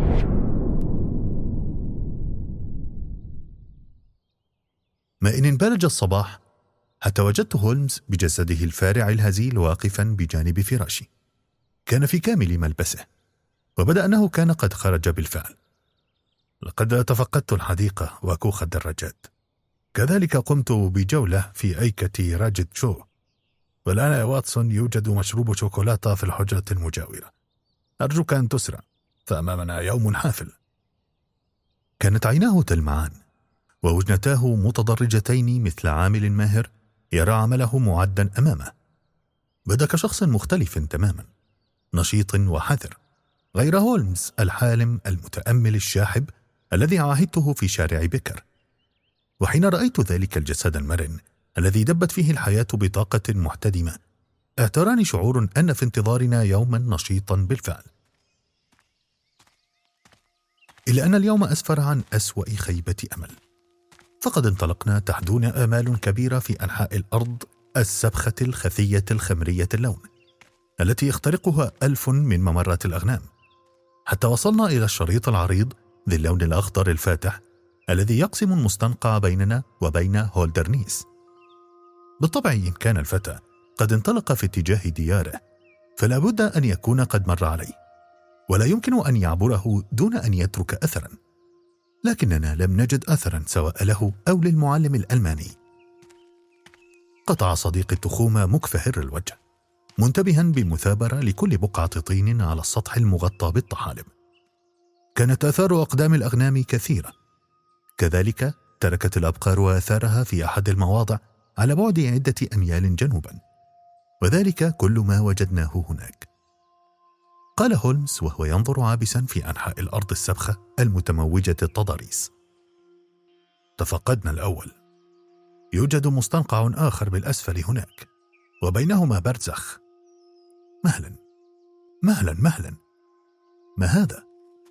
ما إن انبلج الصباح حتى وجدت هولمز بجسده الفارع الهزيل واقفا بجانب فراشي. كان في كامل ملبسه، وبدأ أنه كان قد خرج بالفعل. لقد تفقدت الحديقة وكوخ الدراجات، كذلك قمت بجولة في أيكة راجد شو، والآن يا واتسون يوجد مشروب شوكولاتة في الحجرة المجاورة. أرجوك أن تسرع، فأمامنا يوم حافل. كانت عيناه تلمعان ووجنتاه متضرجتين مثل عامل ماهر يرى عمله معدا أمامه، بدا كشخص مختلف تماما، نشيط وحذر، غير هولمز الحالم المتأمل الشاحب الذي عاهدته في شارع بيكر. وحين رأيت ذلك الجسد المرن الذي دبت فيه الحياة بطاقة محتدمة، اعتراني شعور أن في انتظارنا يوما نشيطا بالفعل. إلا أن اليوم أسفر عن أسوأ خيبة أمل، فقد انطلقنا تحدونا آمال كبيرة في أنحاء الأرض السبخة الخفية الخمرية اللون التي يخترقها ألف من ممرات الأغنام، حتى وصلنا إلى الشريط العريض ذي اللون الأخضر الفاتح الذي يقسم المستنقع بيننا وبين هولدرنيس. بالطبع إن كان الفتى قد انطلق في اتجاه دياره فلا بد أن يكون قد مر عليه، ولا يمكن أن يعبره دون أن يترك أثرا، لكننا لم نجد أثرا سواء له أو للمعلم الألماني. قطع صديقي التخوم مكفهر الوجه، منتبها بمثابرة لكل بقعة طين على السطح المغطى بالطحالب. كانت آثار أقدام الأغنام كثيرة، كذلك تركت الأبقار آثارها في أحد المواضع على بعد عدة أميال جنوبا، وذلك كل ما وجدناه هناك. قال هولمز وهو ينظر عابسا في أنحاء الأرض السبخة المتموجة التضاريس. تفقدنا الأول، يوجد مستنقع آخر بالأسفل هناك، وبينهما برزخ. مهلا مهلا مهلا، ما هذا؟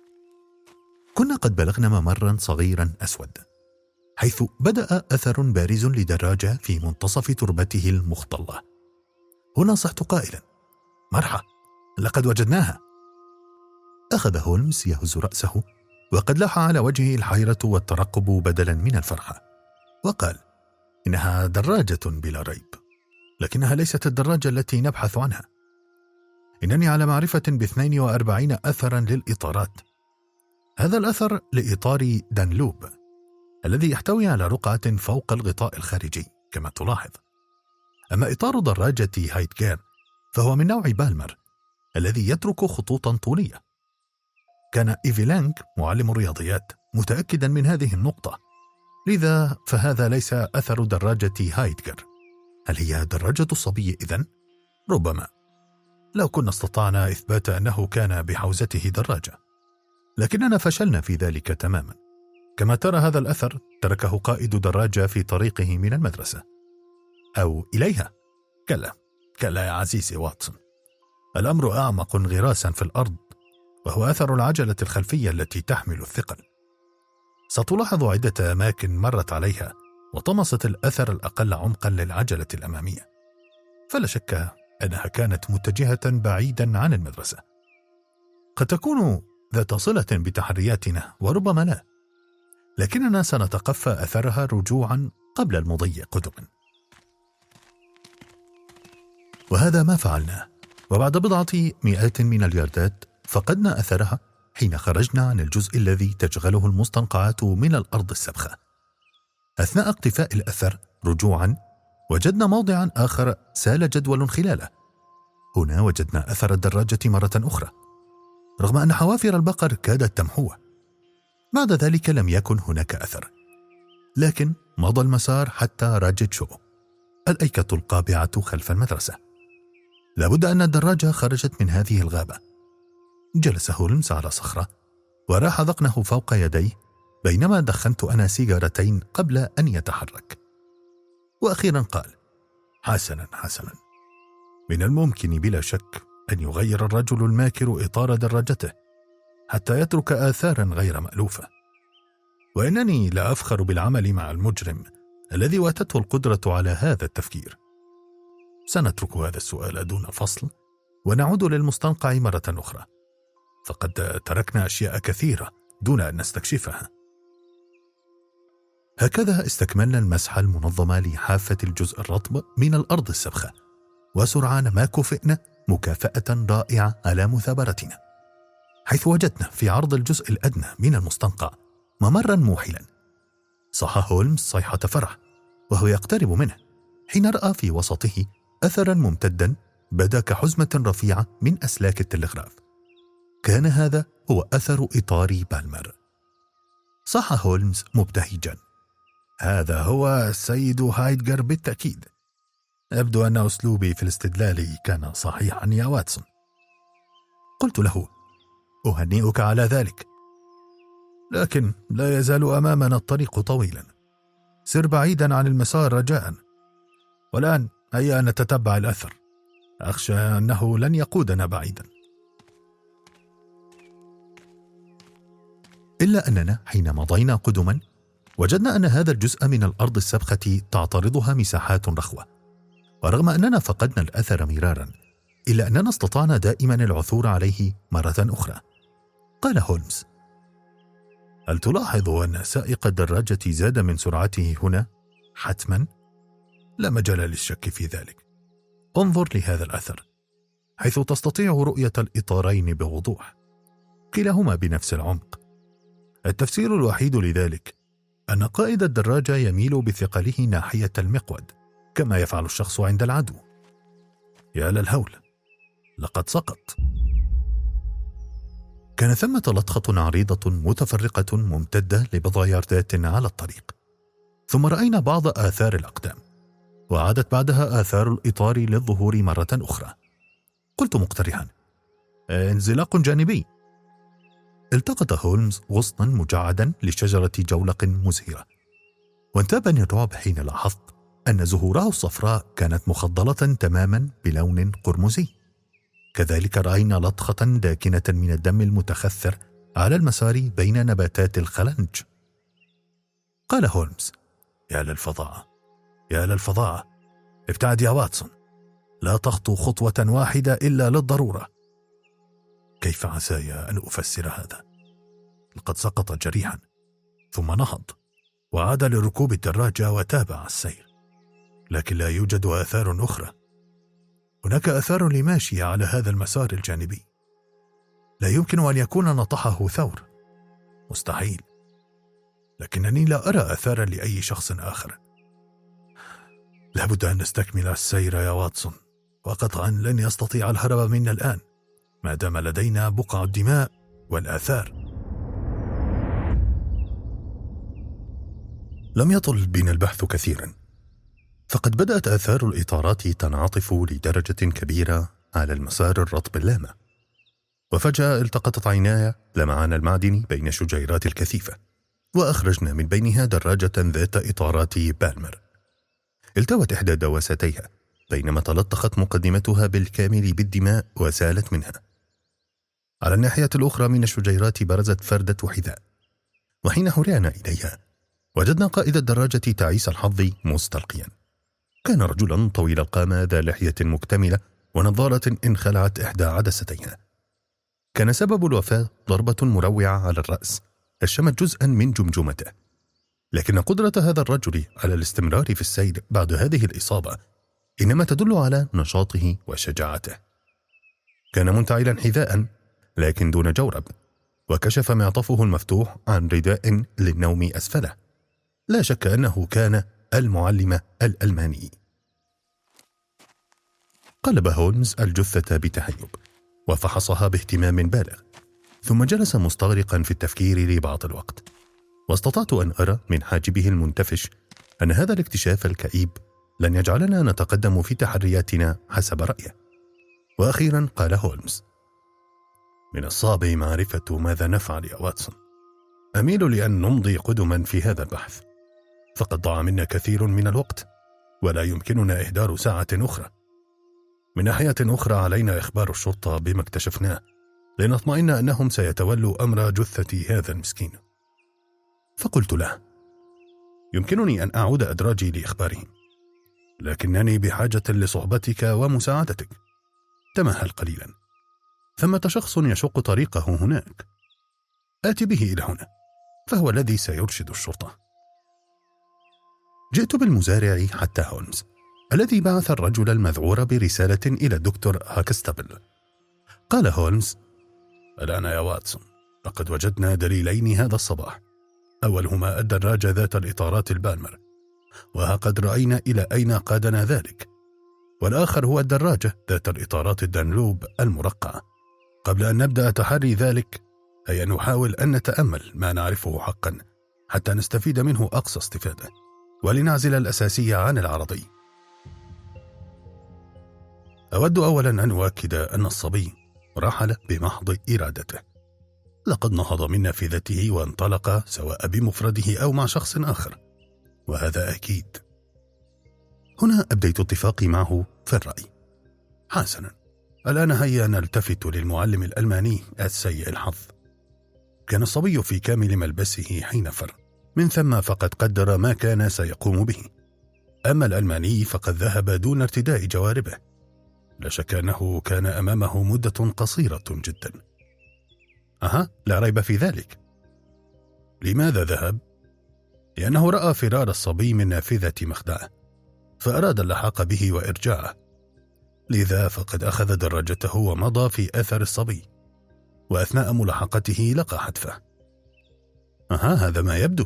كنا قد بلغنا ممرا صغيرا أسود، حيث بدأ أثر بارز لدراجة في منتصف تربته المخضلة. هنا صحت قائلا: مرحى، لقد وجدناها. أخذ هولمز يهز رأسه، وقد لاح على وجهه الحيرة والترقب بدلا من الفرحة، وقال: إنها دراجة بلا ريب، لكنها ليست الدراجة التي نبحث عنها. إنني على معرفة باثنين وأربعين أثرا للإطارات. هذا الأثر لإطار دانلوب الذي يحتوي على رقعة فوق الغطاء الخارجي كما تلاحظ. أما إطار دراجة هايدغر فهو من نوع بالمر الذي يترك خطوطا طولية. كان إيفي معلم الرياضيات متأكدا من هذه النقطة، لذا فهذا ليس أثر دراجة هايدغر. هل هي دراجة الصبي إذن؟ ربما، لو كنا استطعنا إثبات أنه كان بحوزته دراجة، لكننا فشلنا في ذلك تماما. كما ترى هذا الأثر تركه قائد دراجة في طريقه من المدرسة أو إليها. كلا كلا يا عزيزي واتسون، الأمر أعمق غراسا في الأرض، وهو أثر العجلة الخلفية التي تحمل الثقل. ستلاحظ عدة أماكن مرت عليها وطمست الأثر الأقل عمقا للعجلة الأمامية، فلا شك أنها كانت متجهة بعيدا عن المدرسة. قد تكون ذات صلة بتحرياتنا وربما لا، لكننا سنتقفى أثرها رجوعا قبل المضي قدما. وهذا ما فعلناه، وبعد بضعة مئات من الياردات فقدنا أثرها حين خرجنا عن الجزء الذي تشغله المستنقعات من الأرض السبخة. أثناء اقتفاء الأثر رجوعا وجدنا موضعا آخر سال جدول خلاله. هنا وجدنا أثر الدراجة مرة أخرى، رغم أن حوافر البقر كادت تمحوه. بعد ذلك لم يكن هناك أثر، لكن مضى المسار حتى راجت شو، الأيكة القابعة خلف المدرسة. لابد أن الدراجة خرجت من هذه الغابة. جلس هولمز على صخرة وراح ذقنه فوق يديه بينما دخنت أنا سيجارتين قبل أن يتحرك، وأخيرا قال: حسنا حسنا، من الممكن بلا شك أن يغير الرجل الماكر إطار دراجته حتى يترك آثارا غير مألوفة، وإنني لا أفخر بالعمل مع المجرم الذي واتته القدرة على هذا التفكير. سنترك هذا السؤال دون فصل ونعود للمستنقع مرة أخرى، فقد تركنا أشياء كثيرة دون أن نستكشفها. هكذا استكملنا المسح المنظم لحافة الجزء الرطب من الأرض السبخة، وسرعان ما كفئنا مكافأة رائعة على مثابرتنا، حيث وجدنا في عرض الجزء الأدنى من المستنقع ممرا موحلا. صاح هولمز صيحة فرح وهو يقترب منه حين رأى في وسطه أثرا ممتدا بدا كحزمة رفيعة من أسلاك التلغراف. كان هذا هو أثر إطار بالمر. صاح هولمز مبتهجا: هذا هو السيد هايدغر بالتأكيد. يبدو أن أسلوبي في الاستدلال كان صحيحا يا واتسون. قلت له: أهنئك على ذلك، لكن لا يزال أمامنا الطريق طويلا. سر بعيدا عن المسار رجاء. والآن هيا نتتبع الأثر، أخشى أنه لن يقودنا بعيدا. إلا أننا حين مضينا قدما وجدنا أن هذا الجزء من الأرض السبخة تعترضها مساحات رخوة، ورغم أننا فقدنا الأثر مرارا إلا أننا استطعنا دائما العثور عليه مرة أخرى. قال هولمز: هل تلاحظ أن سائق الدراجة زاد من سرعته هنا؟ حتما لا مجال للشك في ذلك. انظر لهذا الأثر حيث تستطيع رؤية الإطارين بوضوح، كلاهما بنفس العمق. التفسير الوحيد لذلك أن قائد الدراجة يميل بثقله ناحية المقود كما يفعل الشخص عند العدو. يا للهول، لقد سقط. كان ثمة لطخة عريضة متفرقة ممتدة لبضع ياردات على الطريق، ثم رأينا بعض آثار الأقدام، وعادت بعدها آثار الإطار للظهور مرة أخرى. قلت مقترحا: انزلاق جانبي. التقط هولمز غصنا مجعدا لشجرة جولق مزهرة، وانتابني الرعب حين لاحظت أن زهورها الصفراء كانت مخضلة تماما بلون قرمزي. كذلك رأينا لطخة داكنة من الدم المتخثر على المسار بين نباتات الخلنج. قال هولمز: يا للفظاعة، يا للفظاعة، ابتعد يا واتسون، لا تخطو خطوة واحدة إلا للضرورة. كيف عساي أن أفسر هذا؟ لقد سقط جريحا، ثم نهض وعاد لركوب الدراجة وتابع السير، لكن لا يوجد آثار أخرى. هناك آثار لماشية على هذا المسار الجانبي. لا يمكن أن يكون نطحه ثور، مستحيل. لكنني لا أرى آثارا لأي شخص آخر. لابد أن نستكمل السير يا واتسون، وقطعا لن يستطيع الهرب منا الآن ما دام لدينا بقع الدماء والآثار. لم يطل بنا البحث كثيرا، فقد بدأت آثار الإطارات تنعطف لدرجة كبيرة على المسار الرطب اللامع، وفجأة التقطت عيناي لمعان المعدن بين شجيرات الكثيفة، وأخرجنا من بينها دراجة ذات إطارات بالمر. التوت إحدى دواساتيها بينما تلطخت مقدمتها بالكامل بالدماء وسالت منها. على الناحية الأخرى من الشجيرات برزت فردة حذاء، وحين هرعنا إليها وجدنا قائد الدراجة تعيس الحظ مستلقيا. كان رجلا طويل القامة ذا لحية مكتملة ونظارة انخلعت إحدى عدستيها. كان سبب الوفاة ضربة مروعة على الرأس هشمت جزءا من جمجمته، لكن قدرة هذا الرجل على الاستمرار في السير بعد هذه الإصابة إنما تدل على نشاطه وشجاعته. كان منتعلا حذاء لكن دون جورب، وكشف معطفه المفتوح عن رداء للنوم أسفله. لا شك أنه كان المعلم الألماني. قلب هولمز الجثة بتهيب وفحصها باهتمام بالغ، ثم جلس مستغرقا في التفكير لبعض الوقت، واستطعت أن أرى من حاجبه المنتفش أن هذا الاكتشاف الكئيب لن يجعلنا نتقدم في تحرياتنا حسب رأيه. وأخيرا قال هولمز: من الصعب معرفة ماذا نفعل يا واتسون. أميل لأن نمضي قدما في هذا البحث، فقد ضاع منا كثير من الوقت ولا يمكننا إهدار ساعة أخرى. من ناحية أخرى علينا إخبار الشرطة بما اكتشفناه لنطمئن أنهم سيتولوا أمر جثة هذا المسكين. فقلت له: يمكنني أن أعود أدراجي لإخبارهم، لكنني بحاجة لصحبتك ومساعدتك. تمهل قليلا، ثمة شخص يشق طريقه هناك، آتي به إلى هنا فهو الذي سيرشد الشرطة. جئت بالمزارع حتى هولمز الذي بعث الرجل المذعور برسالة إلى الدكتور هاكستابل. قال هولمز: الآن يا واتسون لقد وجدنا دليلين هذا الصباح، أولهما الدراجة ذات الإطارات البالمر، وها قد رأينا إلى أين قادنا ذلك، والآخر هو الدراجة ذات الإطارات الدانلوب المرقعة. قبل أن نبدأ تحري ذلك هيا نحاول أن نتأمل ما نعرفه حقا حتى نستفيد منه أقصى استفادة، ولنعزل الأساسية عن العرضي. أود أولا أن أؤكد أن الصبي رحل بمحض إرادته، لقد نهض من نافذته وانطلق سواء بمفرده أو مع شخص آخر، وهذا أكيد. هنا أبديت اتفاقي معه في الرأي. حسنا، الآن هيا نلتفت للمعلم الألماني السيء الحظ. كان الصبي في كامل ملبسه حين فر، من ثم فقد قدر ما كان سيقوم به. أما الألماني فقد ذهب دون ارتداء جواربه. لا شك أنه كان أمامه مدة قصيرة جدا. أها، لا ريب في ذلك. لماذا ذهب؟ لأنه رأى فرار الصبي من نافذة مخدعه، فأراد اللحاق به وإرجاعه، لذا فقد أخذ دراجته ومضى في أثر الصبي، وأثناء ملاحقته لقى حتفه. أها، هذا ما يبدو.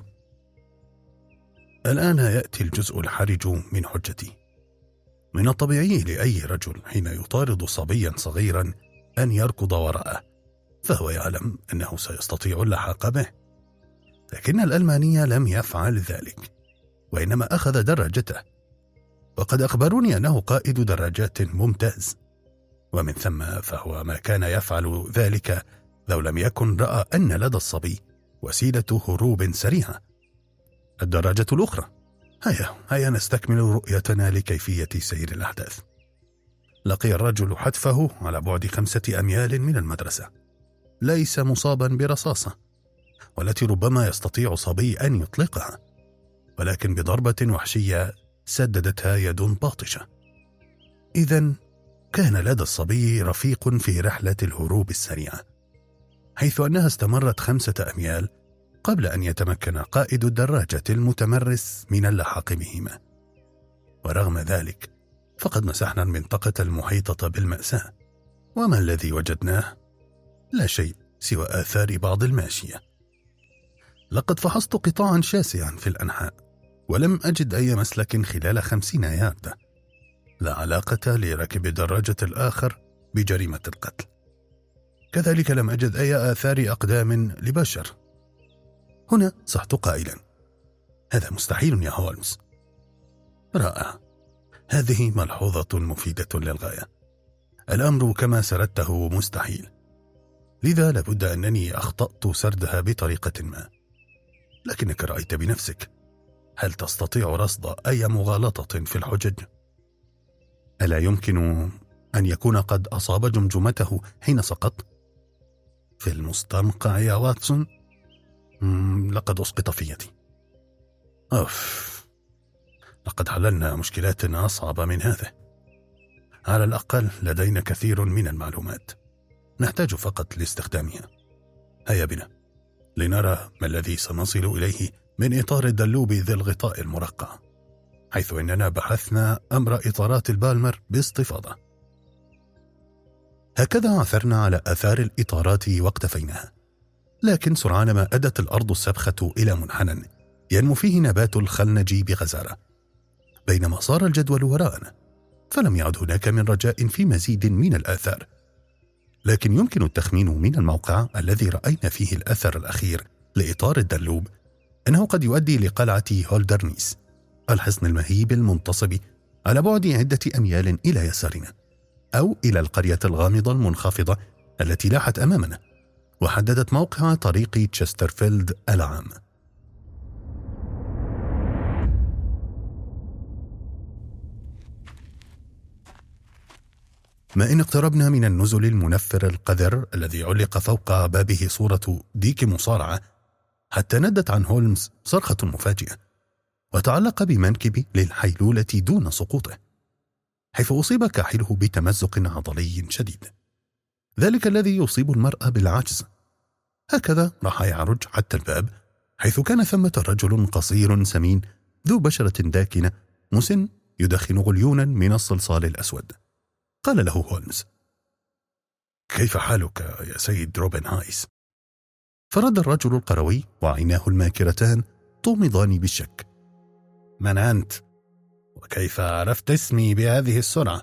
الآن يأتي الجزء الحرج من حجتي. من الطبيعي لأي رجل حين يطارد صبيا صغيرا أن يركض وراءه، فهو يعلم أنه سيستطيع اللحاق به. لكن الألماني لم يفعل ذلك، وإنما أخذ دراجته، وقد أخبروني أنه قائد دراجات ممتاز، ومن ثم فهو ما كان يفعل ذلك لو لم يكن رأى أن لدى الصبي وسيلة هروب سريعة. الدراجة الأخرى. هيا هيا نستكمل رؤيتنا لكيفية سير الأحداث. لقي الرجل حتفه على بعد خمسة أميال من المدرسة، ليس مصابا برصاصة، والتي ربما يستطيع صبي أن يطلقها، ولكن بضربة وحشية سددتها يد باطشة. إذن كان لدى الصبي رفيق في رحلة الهروب السريعة، حيث أنها استمرت خمسة أميال قبل أن يتمكن قائد الدراجة المتمرس من اللحاق بهما. ورغم ذلك فقد مسحنا المنطقة المحيطة بالمأساة، وما الذي وجدناه؟ لا شيء سوى آثار بعض الماشية. لقد فحصت قطاعا شاسعا في الأنحاء، ولم أجد أي مسلك خلال خمسين ياردة. لا علاقة لراكب الدراجة الآخر بجريمة القتل. كذلك لم أجد أي آثار أقدام لبشر. هنا صحت قائلا: هذا مستحيل يا هولمز. رائع، هذه ملحوظة مفيدة للغاية. الأمر كما سردته مستحيل، لذا لابد أنني أخطأت سردها بطريقة ما. لكنك رأيت بنفسك، هل تستطيع رصد أي مغالطة في الحجج؟ ألا يمكن أن يكون قد أصاب جمجمته حين سقط؟ في المستنقع يا واتسون؟ لقد أسقط في يدي. أوف، لقد حللنا مشكلات أصعب من هذا. على الأقل لدينا كثير من المعلومات، نحتاج فقط لاستخدامها. هيا بنا لنرى ما الذي سنصل إليه من إطار الدلوب ذي الغطاء المرقع، حيث إننا بحثنا أمر إطارات البالمر باستفاضة. هكذا عثرنا على آثار الإطارات واقتفيناها، لكن سرعان ما أدت الأرض السبخة إلى منحنى ينمو فيه نبات الخلنج بغزارة، بينما صار الجدول وراءنا، فلم يعد هناك من رجاء في مزيد من الآثار. لكن يمكن التخمين من الموقع الذي رأينا فيه الأثر الأخير لإطار الدلوب أنه قد يؤدي لقلعة هولدرنيس، الحصن المهيب المنتصب على بعد عدة أميال إلى يسارنا، أو إلى القرية الغامضة المنخفضة التي لاحت أمامنا وحددت موقع طريق تشسترفيلد العام. ما إن اقتربنا من النزل المنفر القذر الذي علق فوق بابه صورة ديك مصارعة، حتى ندت عن هولمز صرخة مفاجئة، وتعلق بمنكبي للحيلولة دون سقوطه، حيث أصيب كاحله بتمزق عضلي شديد، ذلك الذي يصيب المرء بالعجز. هكذا راح يعرج حتى الباب، حيث كان ثمة رجل قصير سمين ذو بشرة داكنة مسن يدخن غليونا من الصلصال الأسود. قال له هولمز: كيف حالك يا سيد روبنهايس؟ فرد الرجل القروي وعيناه الماكرتان تومضان بالشك: من أنت؟ وكيف عرفت اسمي بهذه السرعة؟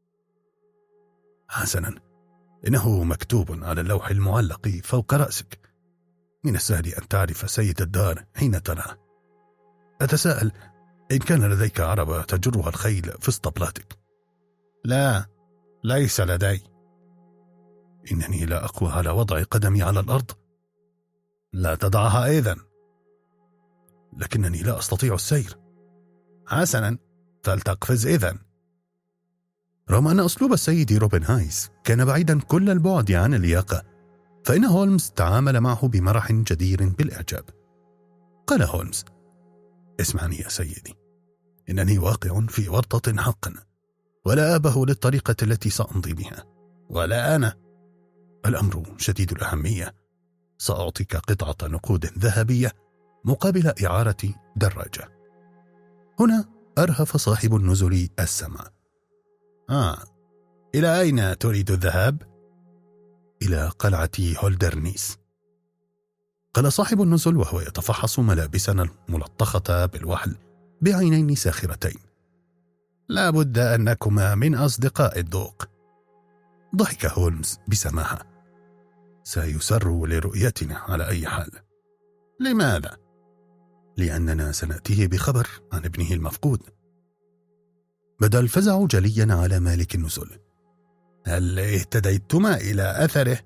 حسنا، إنه مكتوب على اللوح المعلق فوق رأسك. من السهل أن تعرف سيد الدار حين تراه. أتساءل إن كان لديك عربة تجرها الخيل في اسطبلاتك. لا، ليس لدي. إنني لا أقوى على وضع قدمي على الأرض. لا تضعها إذن. لكنني لا أستطيع السير. حسنا، فلتقفز إذن. رغم أن أسلوب السيد روبنهايس كان بعيدا كل البعد عن اللياقة، فإن هولمز تعامل معه بمرح جدير بالإعجاب. قال هولمز: اسمعني يا سيدي، إنني واقع في ورطة حقا، ولا أبه للطريقة التي سأمضي بها. ولا أنا. الأمر شديد الأهمية. سأعطيك قطعة نقود ذهبية مقابل إعارة دراجة. هنا أرهف صاحب النزل السمع. آه، إلى أين تريد الذهاب؟ إلى قلعة هولدرنيس. قال صاحب النزل وهو يتفحص ملابسنا الملطخة بالوحل بعينين ساخرتين. لا بد أنكما من أصدقاء الذوق. ضحك هولمز بسماحة. سيسر لرؤيتنا على أي حال. لماذا؟ لأننا سنأتيه بخبر عن ابنه المفقود. بدا الفزع جليا على مالك النزل. هل اهتديتما إلى أثره؟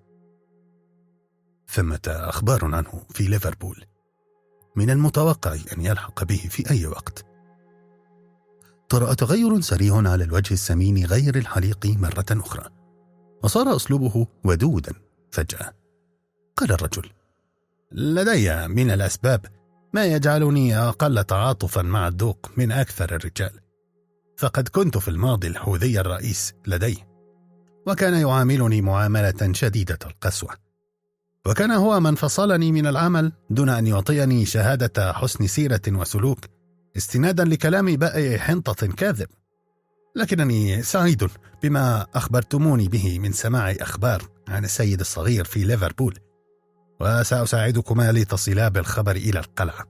ثمة أخبار عنه في ليفربول، من المتوقع أن يلحق به في أي وقت. طرأ تغير سريع على الوجه السمين غير الحليق مرة أخرى، وصار أسلوبه ودودا فجأة. قال الرجل: لدي من الأسباب ما يجعلني أقل تعاطفا مع الذوق من أكثر الرجال، فقد كنت في الماضي الحوذي الرئيس لديه، وكان يعاملني معاملة شديدة القسوة، وكان هو من فصلني من العمل دون أن يعطيني شهادة حسن سيرة وسلوك استنادا لكلام بائع حنطة كاذب. لكنني سعيد بما أخبرتموني به من سماع أخبار عن السيد الصغير في ليفربول، وسأساعدكما لتصلا بالخبر إلى القلعة.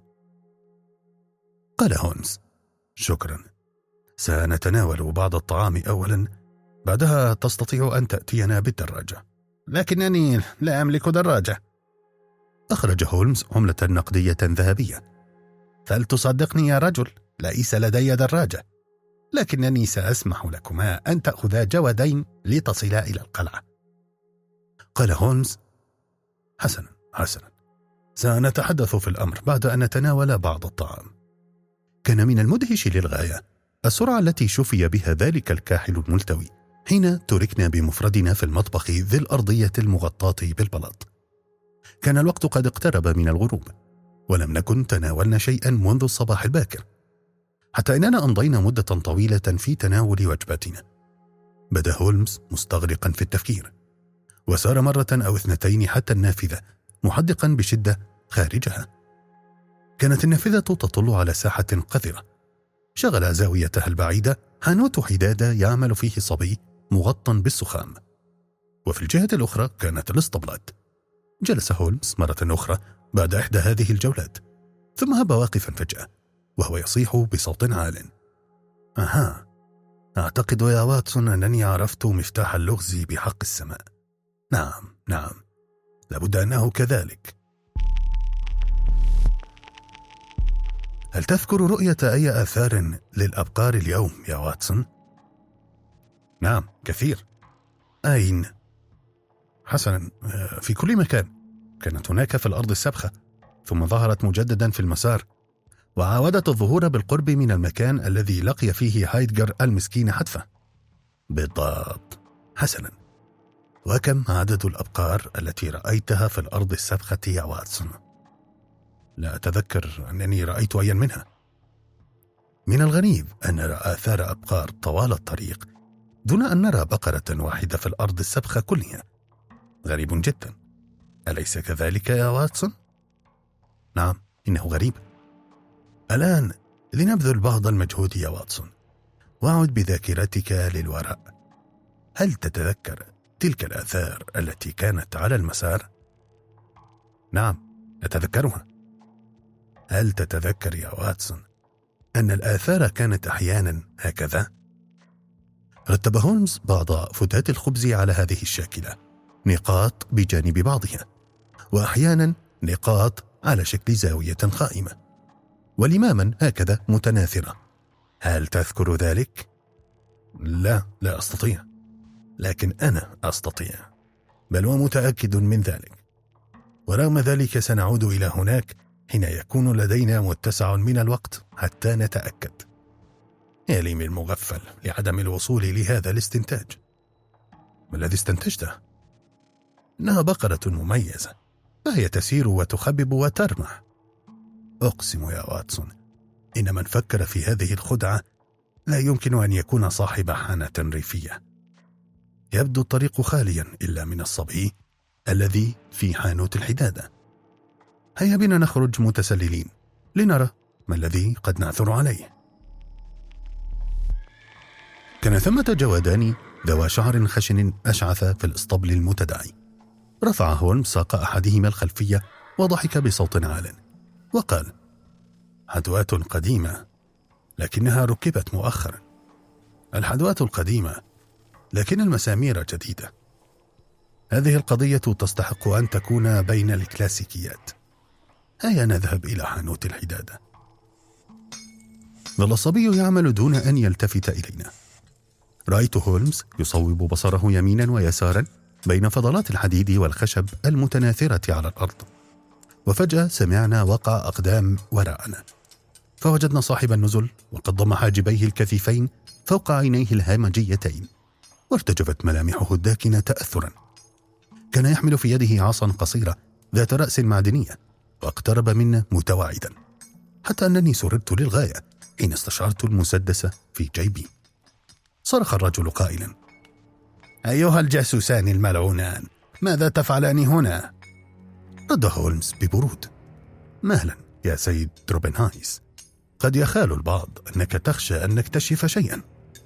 قال هولمز: شكرا، سنتناول بعض الطعام أولا، بعدها تستطيع أن تأتينا بالدراجة. لكنني لا أملك دراجة. أخرج هولمز عملة نقدية ذهبية. فلتصدقني يا رجل، ليس لدي دراجة، لكنني سأسمح لكما أن تأخذا جودين لتصلا إلى القلعة. قال هولمز: حسنا حسنا، سنتحدث في الأمر بعد أن نتناول بعض الطعام. كان من المدهش للغاية السرعة التي شفي بها ذلك الكاحل الملتوي حين تركنا بمفردنا في المطبخ ذي الأرضية المغطاة بالبلاط. كان الوقت قد اقترب من الغروب، ولم نكن تناولنا شيئا منذ الصباح الباكر، حتى إننا أمضينا مدة طويلة في تناول وجباتنا. بدا هولمز مستغرقا في التفكير، وسار مرة أو اثنتين حتى النافذة محدقا بشدة خارجها. كانت النافذة تطل على ساحة قذرة شغل زاويتها البعيدة حانوت حدادة يعمل فيه صبي مغطى بالسخام، وفي الجهة الأخرى كانت الاسطبلات. جلس هولمز مرة أخرى بعد إحدى هذه الجولات، ثم هب واقفا فجأة وهو يصيح بصوت عال: أها، أعتقد يا واتسون أنني عرفت مفتاح اللغز بحق السماء. نعم نعم، لابد أنه كذلك. هل تذكر رؤية أي آثار للأبقار اليوم يا واتسون؟ نعم كثير. أين؟ حسنا، في كل مكان. كانت هناك في الأرض السبخة، ثم ظهرت مجددا في المسار، وعاودت الظهور بالقرب من المكان الذي لقي فيه هايدجر المسكين حتفه. بالضبط. حسنا، وكم عدد الأبقار التي رأيتها في الأرض السبخة يا واتسون؟ لا أتذكر أنني رأيت أيا منها. من الغريب أن نرى آثار أبقار طوال الطريق دون أن نرى بقرة واحدة في الأرض السبخة كلها. غريب جدا، أليس كذلك يا واتسون؟ نعم، إنه غريب. الآن لنبذل بعض المجهود يا واتسون، واعد بذاكرتك للوراء. هل تتذكر تلك الآثار التي كانت على المسار؟ نعم أتذكرها. هل تتذكر يا واتسون أن الآثار كانت أحيانا هكذا؟ رتب هولمز بعض فتات الخبز على هذه الشاكلة، نقاط بجانب بعضها، وأحيانا نقاط على شكل زاوية قائمة، ولماما هكذا متناثرة. هل تذكر ذلك؟ لا لا أستطيع. لكن أنا أستطيع، بل ومتأكد من ذلك. ورغم ذلك سنعود إلى هناك حين يكون لدينا متسع من الوقت حتى نتأكد. يا لي من مغفل لعدم الوصول لهذا الاستنتاج. ما الذي استنتجته؟ إنها بقرة مميزة، فهي تسير وتخبب وترمح. أقسم يا واتسون إن من فكر في هذه الخدعة لا يمكن أن يكون صاحب حانة ريفية. يبدو الطريق خاليا إلا من الصبي الذي في حانوت الحدادة. هيا بنا نخرج متسللين لنرى ما الذي قد نعثر عليه. كان ثمة جوادان ذوا شعر خشن أشعث في الإسطبل المتداعي. رفع هولمز ساق أحدهما الخلفية وضحك بصوت عال وقال: حدوات قديمة لكنها ركبت مؤخرا. الحدوات القديمة لكن المسامير جديدة. هذه القضية تستحق أن تكون بين الكلاسيكيات. هيا نذهب إلى حانوت الحدادة. ظل الصبي يعمل دون أن يلتفت إلينا. رأيت هولمز يصوب بصره يمينا ويسارا بين فضلات الحديد والخشب المتناثرة على الأرض، وفجأة سمعنا وقع أقدام وراءنا، فوجدنا صاحب النزل وقد ضم حاجبيه الكثيفين فوق عينيه الهامجيتين، وارتجفت ملامحه الداكنة تأثرا. كان يحمل في يده عصا قصيرة ذات رأس معدنية، واقترب منا متواعدا، حتى أنني سررت للغاية حين استشعرت المسدس في جيبي. صرخ الرجل قائلا: أيها الجاسوسان الملعونان، ماذا تفعلان هنا؟ رد هولمز ببرود: مهلا يا سيد روبنهايز، قد يخال البعض أنك تخشى أن نكتشف شيئا.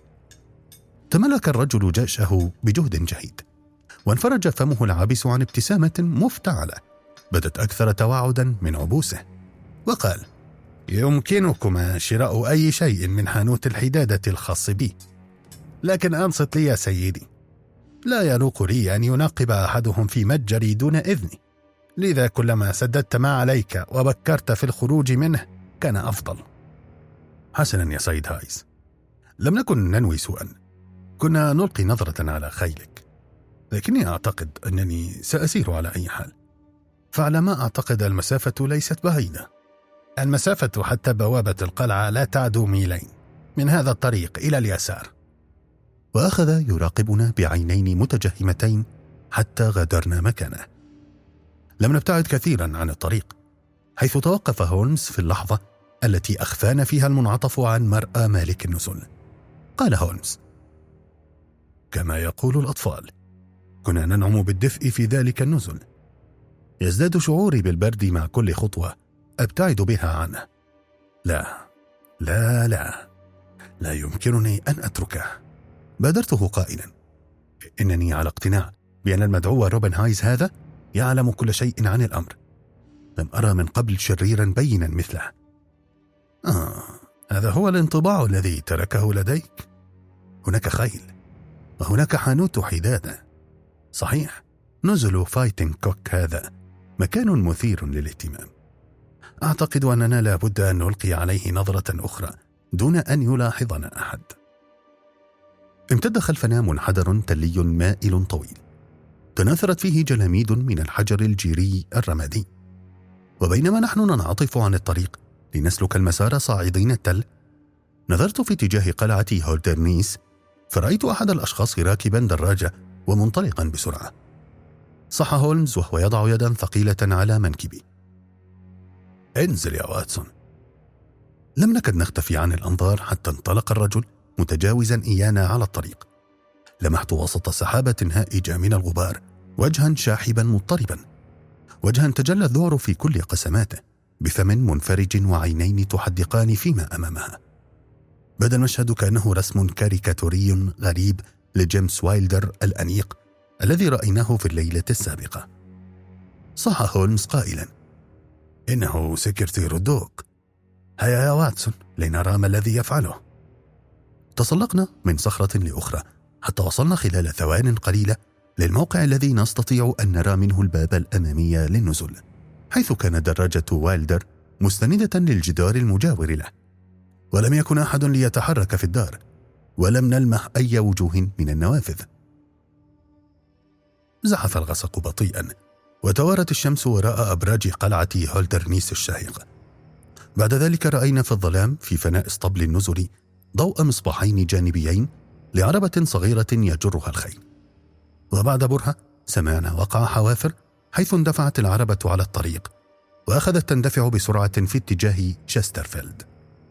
تملك الرجل جأشه بجهد جهيد، وانفرج فمه العابس عن ابتسامة مفتعلة بدت أكثر توعدا من عبوسه، وقال: يمكنكما شراء أي شيء من حانوت الحدادة الخاص بي، لكن أنصت لي يا سيدي، لا يروق لي أن يناقب أحدهم في متجري دون إذني، لذا كلما سددت ما عليك وبكرت في الخروج منه كان أفضل. حسنا يا سيد هايز، لم نكن ننوي سوءا، كنا نلقي نظرة على خيلك، لكني أعتقد أنني سأسير على أي حال، فعلى ما أعتقد المسافة ليست بعيدة. المسافة حتى بوابة القلعة لا تعدو ميلين من هذا الطريق إلى اليسار. وأخذ يراقبنا بعينين متجهمتين حتى غادرنا مكانه. لم نبتعد كثيرا عن الطريق، حيث توقف هولمز في اللحظة التي أخفانا فيها المنعطف عن مرأى مالك النزل. قال هولمز: كما يقول الأطفال، كنا ننعم بالدفء في ذلك النزل. يزداد شعوري بالبرد مع كل خطوة أبتعد بها عنه. لا لا لا لا يمكنني أن أتركه. بادرته قائلا: إنني على اقتناع بأن المدعو روبنهايز هذا يعلم كل شيء عن الأمر. لم أرى من قبل شريرا بينا مثله. آه هذا هو الانطباع الذي تركه لديك. هناك خيل وهناك حانوت حدادة. صحيح، نزل فايتنج كوك هذا مكان مثير للاهتمام. أعتقد أننا لابد أن نلقي عليه نظرة أخرى دون أن يلاحظنا أحد. امتد خلفنا منحدر تلي مائل طويل، تناثرت فيه جلاميد من الحجر الجيري الرمادي. وبينما نحن ننعطف عن الطريق لنسلك المسار صاعدين التل، نظرت في اتجاه قلعة هولدرنيس، فرأيت أحد الأشخاص راكبا دراجة ومنطلقا بسرعة. صح هولمز وهو يضع يدا ثقيلة على منكبي: انزل يا واتسون. لم نكد نختفي عن الأنظار حتى انطلق الرجل متجاوزا إيانا على الطريق. لمحت وسط سحابة هائجة من الغبار وجها شاحبا مضطربا، وجها تجلى الذعر في كل قسماته، بفم منفرج وعينين تحدقان فيما أمامها. بدا المشهد كأنه رسم كاريكاتوري غريب لجيمس وايلدر الأنيق الذي رأيناه في الليلة السابقة. صح هولمز قائلا: إنه سكرتير الدوق. هيا يا واتسون لنرى ما الذي يفعله. تسلقنا من صخرة لأخرى حتى وصلنا خلال ثوان قليلة للموقع الذي نستطيع أن نرى منه الباب الأمامي للنزول، حيث كانت دراجة وايلدر مستندة للجدار المجاور له، ولم يكن أحد ليتحرك في الدار، ولم نلمح أي وجوه من النوافذ. زحف الغسق بطيئا، وتوارت الشمس وراء أبراج قلعة هولدرنيس الشاهقة. بعد ذلك رأينا في الظلام في فناء اسطبل النزل ضوء مصباحين جانبيين لعربة صغيرة يجرها الخيل، وبعد برهة سمعنا وقع حوافر حيث اندفعت العربة على الطريق وأخذت تندفع بسرعة في اتجاه شسترفيلد.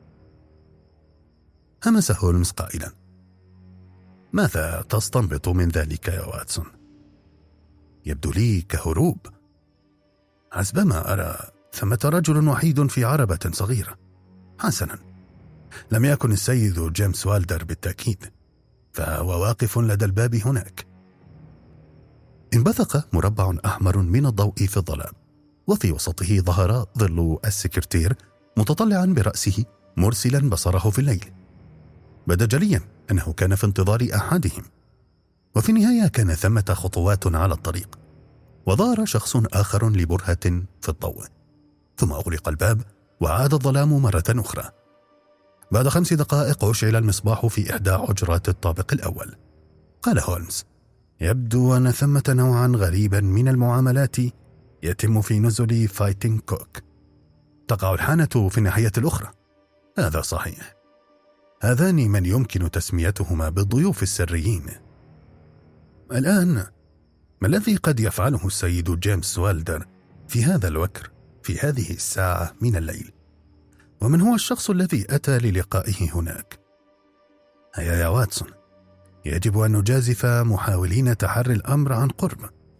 همس هولمز قائلا: ماذا تستنبط من ذلك يا واتسون؟ يبدو لي كهروب. حسب ما أرى ثمة رجل وحيد في عربة صغيرة. حسنا، لم يكن السيد جيمس والدر بالتأكيد، فهو واقف لدى الباب هناك. انبثق مربع أحمر من الضوء في الظلام، وفي وسطه ظهر ظل السكرتير متطلعا برأسه مرسلا بصره في الليل. بدا جليا أنه كان في انتظار أحدهم، وفي النهاية كان ثمة خطوات على الطريق، وظهر شخص آخر لبرهة في الضوء، ثم أغلق الباب وعاد الظلام مرة أخرى. بعد خمس دقائق أشعل المصباح في إحدى حجرات الطابق الأول. قال هولمز: يبدو أن ثمة نوعا غريبا من المعاملات يتم في نزل فايتنج كوك. تقع الحانة في الناحية الأخرى. هذا صحيح. هذان من يمكن تسميتهما بالضيوف السريين. الآن ما الذي قد يفعله السيد جيمس والدر في هذا الوكر في هذه الساعة من الليل؟ ومن هو الشخص الذي أتى للقائه هناك؟ هيا يا واتسون، يجب أن نجازف محاولين تحري الأمر عن قرب.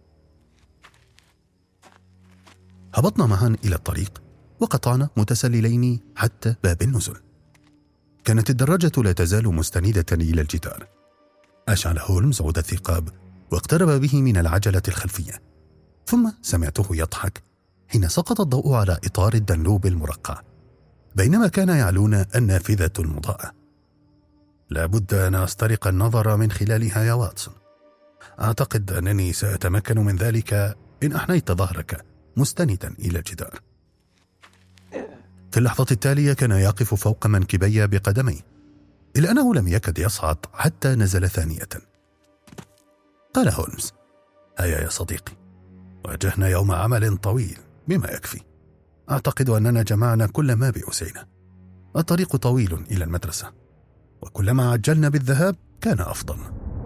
هبطنا معا إلى الطريق وقطعنا متسللين حتى باب النزل. كانت الدراجة لا تزال مستندة إلى الجدار. أشعل هولمز عود الثقاب واقترب به من العجلة الخلفية، ثم سمعته يضحك حين سقط الضوء على إطار الدنلوب المرقع بينما كان يعلون النافذة المضاءة. لا بد أن أسترق النظر من خلالها يا واتسون. أعتقد أنني سأتمكن من ذلك إن أحنيت ظهرك مستندا إلى الجدار. في اللحظة التالية كان يقف فوق منكبي بقدميه، إلا أنه لم يكد يصعد حتى نزل ثانية. قال هولمز: هيا يا صديقي، واجهنا يوم عمل طويل بما يكفي. أعتقد أننا جمعنا كل ما بأسينا. الطريق طويل إلى المدرسة، وكلما عجلنا بالذهاب كان أفضل.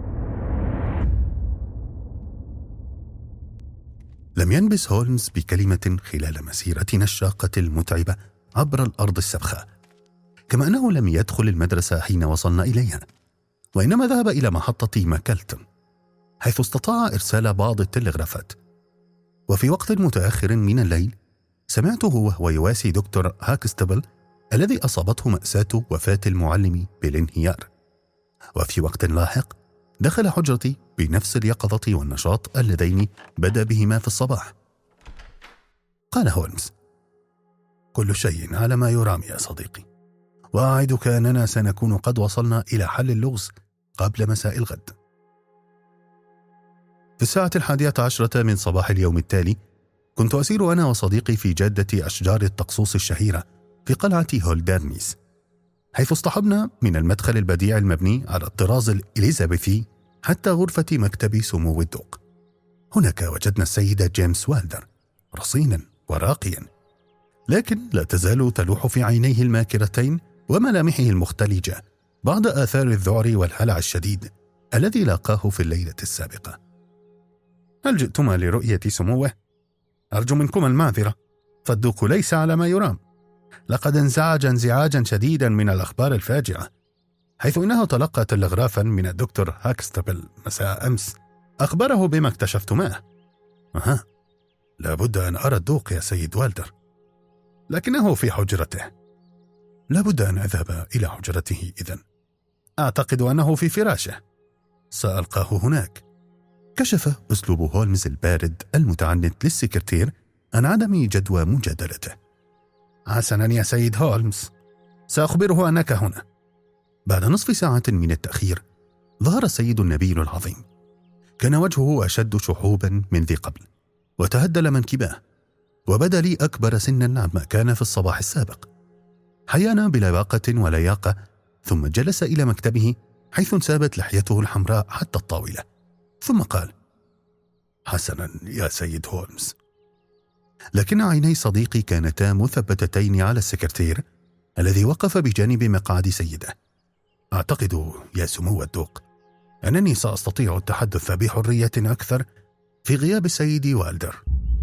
لم ينبس هولمز بكلمة خلال مسيرتنا الشاقة المتعبة عبر الأرض السبخاء، كما أنه لم يدخل المدرسة حين وصلنا إليها، وإنما ذهب إلى محطة ماكلتون حيث استطاع إرسال بعض التلغرافات. وفي وقت متأخر من الليل سمعته وهو يواسي دكتور هاكستبل الذي أصابته مأساة وفاة المعلم بالانهيار. وفي وقت لاحق دخل حجرتي بنفس اليقظة والنشاط اللذين بدأ بهما في الصباح. قال هولمز: كل شيء على ما يرام يا صديقي، وأعدك أننا سنكون قد وصلنا إلى حل اللغز قبل مساء الغد. في الساعة الحادية عشرة من صباح اليوم التالي كنت أسير أنا وصديقي في جادة أشجار التقصوص الشهيرة في قلعة هولدرنيس، حيث اصطحبنا من المدخل البديع المبني على الطراز الإليزابيثي حتى غرفة مكتب سمو الدوق. هناك وجدنا السيد جيمس والدر رصينا وراقيا، لكن لا تزال تلوح في عينيه الماكرتين وملامحه المختلجة بعد آثار الذعر والهلع الشديد الذي لاقاه في الليلة السابقة. هل جئتما لرؤية سموه؟ أرجو منكم المعذرة، فالدوق ليس على ما يرام. لقد انزعج انزعاجا شديدا من الأخبار الفاجعة، حيث إنه تلقى تلغرافا من الدكتور هاكستبل مساء أمس أخبره بما اكتشفتماه. أها، لابد أن أرى الدوق يا سيد والدر، لكنه في حجرته. لابد أن أذهب إلى حجرته إذن. أعتقد أنه في فراشه، سألقاه هناك. كشف أسلوب هولمز البارد المتعنت للسكرتير عن عدم جدوى مجادلته. حسنا يا سيد هولمز، سأخبره أنك هنا. بعد نصف ساعة من التأخير ظهر السيد النبيل العظيم. كان وجهه أشد شحوبا من ذي قبل، وتهدل منكباه، وبدا لي أكبر سنا عما كان في الصباح السابق. حيانا بلباقة ولياقة، ثم جلس إلى مكتبه حيث انسابت لحيته الحمراء حتى الطاولة، ثم قال: حسنا يا سيد هولمز. لكن عيني صديقي كانتا مثبتتين على السكرتير الذي وقف بجانب مقعد سيده. أعتقد يا سمو الدوق أنني سأستطيع التحدث بحرية أكثر في غياب السيد والدر.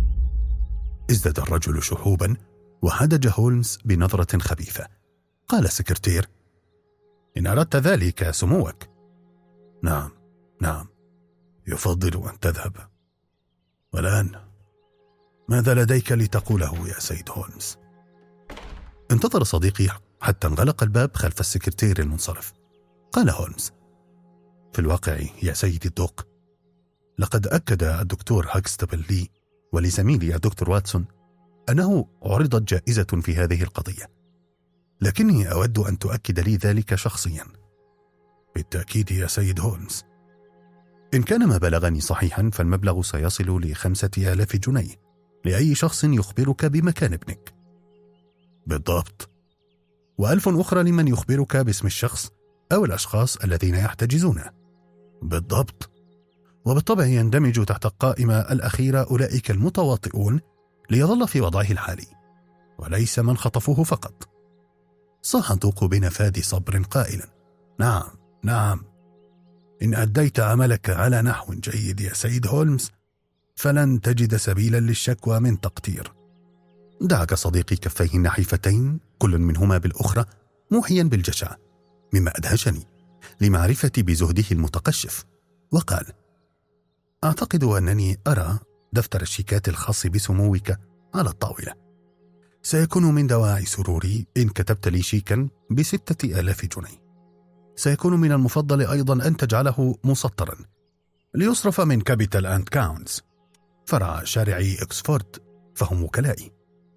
ازداد الرجل شحوبا وهدج هولمز بنظرة خبيثة. قال السكرتير: إن أردت ذلك سموك. نعم نعم، يفضل أن تذهب. والآن ماذا لديك لتقوله يا سيد هولمز؟ انتظر صديقي حتى انغلق الباب خلف السكرتير المنصرف. قال هولمز: في الواقع يا سيدي الدوق، لقد أكد الدكتور هاكستبل لي ولزميلي الدكتور واتسون أنه عرضت جائزة في هذه القضية، لكني أود أن تؤكد لي ذلك شخصيا. بالتأكيد يا سيد هولمز. إن كان ما بلغني صحيحا فالمبلغ سيصل لخمسة آلاف جنيه لأي شخص يخبرك بمكان ابنك. بالضبط، وألف أخرى لمن يخبرك باسم الشخص أو الأشخاص الذين يحتجزونه. بالضبط، وبالطبع يندمج تحت القائمة الأخيرة أولئك المتواطئون ليظل في وضعه الحالي، وليس من خطفوه فقط. صاح الدوق بنفاذ صبر قائلا: نعم نعم، إن أديت عملك على نحو جيد يا سيد هولمز فلن تجد سبيلا للشكوى من تقتير. دعك صديقي كفيه النحيفتين كل منهما بالأخرى موحيا بالجشع، مما أدهشني لمعرفتي بزهده المتقشف، وقال: أعتقد أنني أرى دفتر الشيكات الخاص بسموك على الطاولة. سيكون من دواعي سروري إن كتبت لي شيكا بستة آلاف جنيه. سيكون من المفضل أيضا أن تجعله مسطرا ليصرف من كابيتال أند كاونتس، فرع شارع إكسفورد، فهم وكلائي.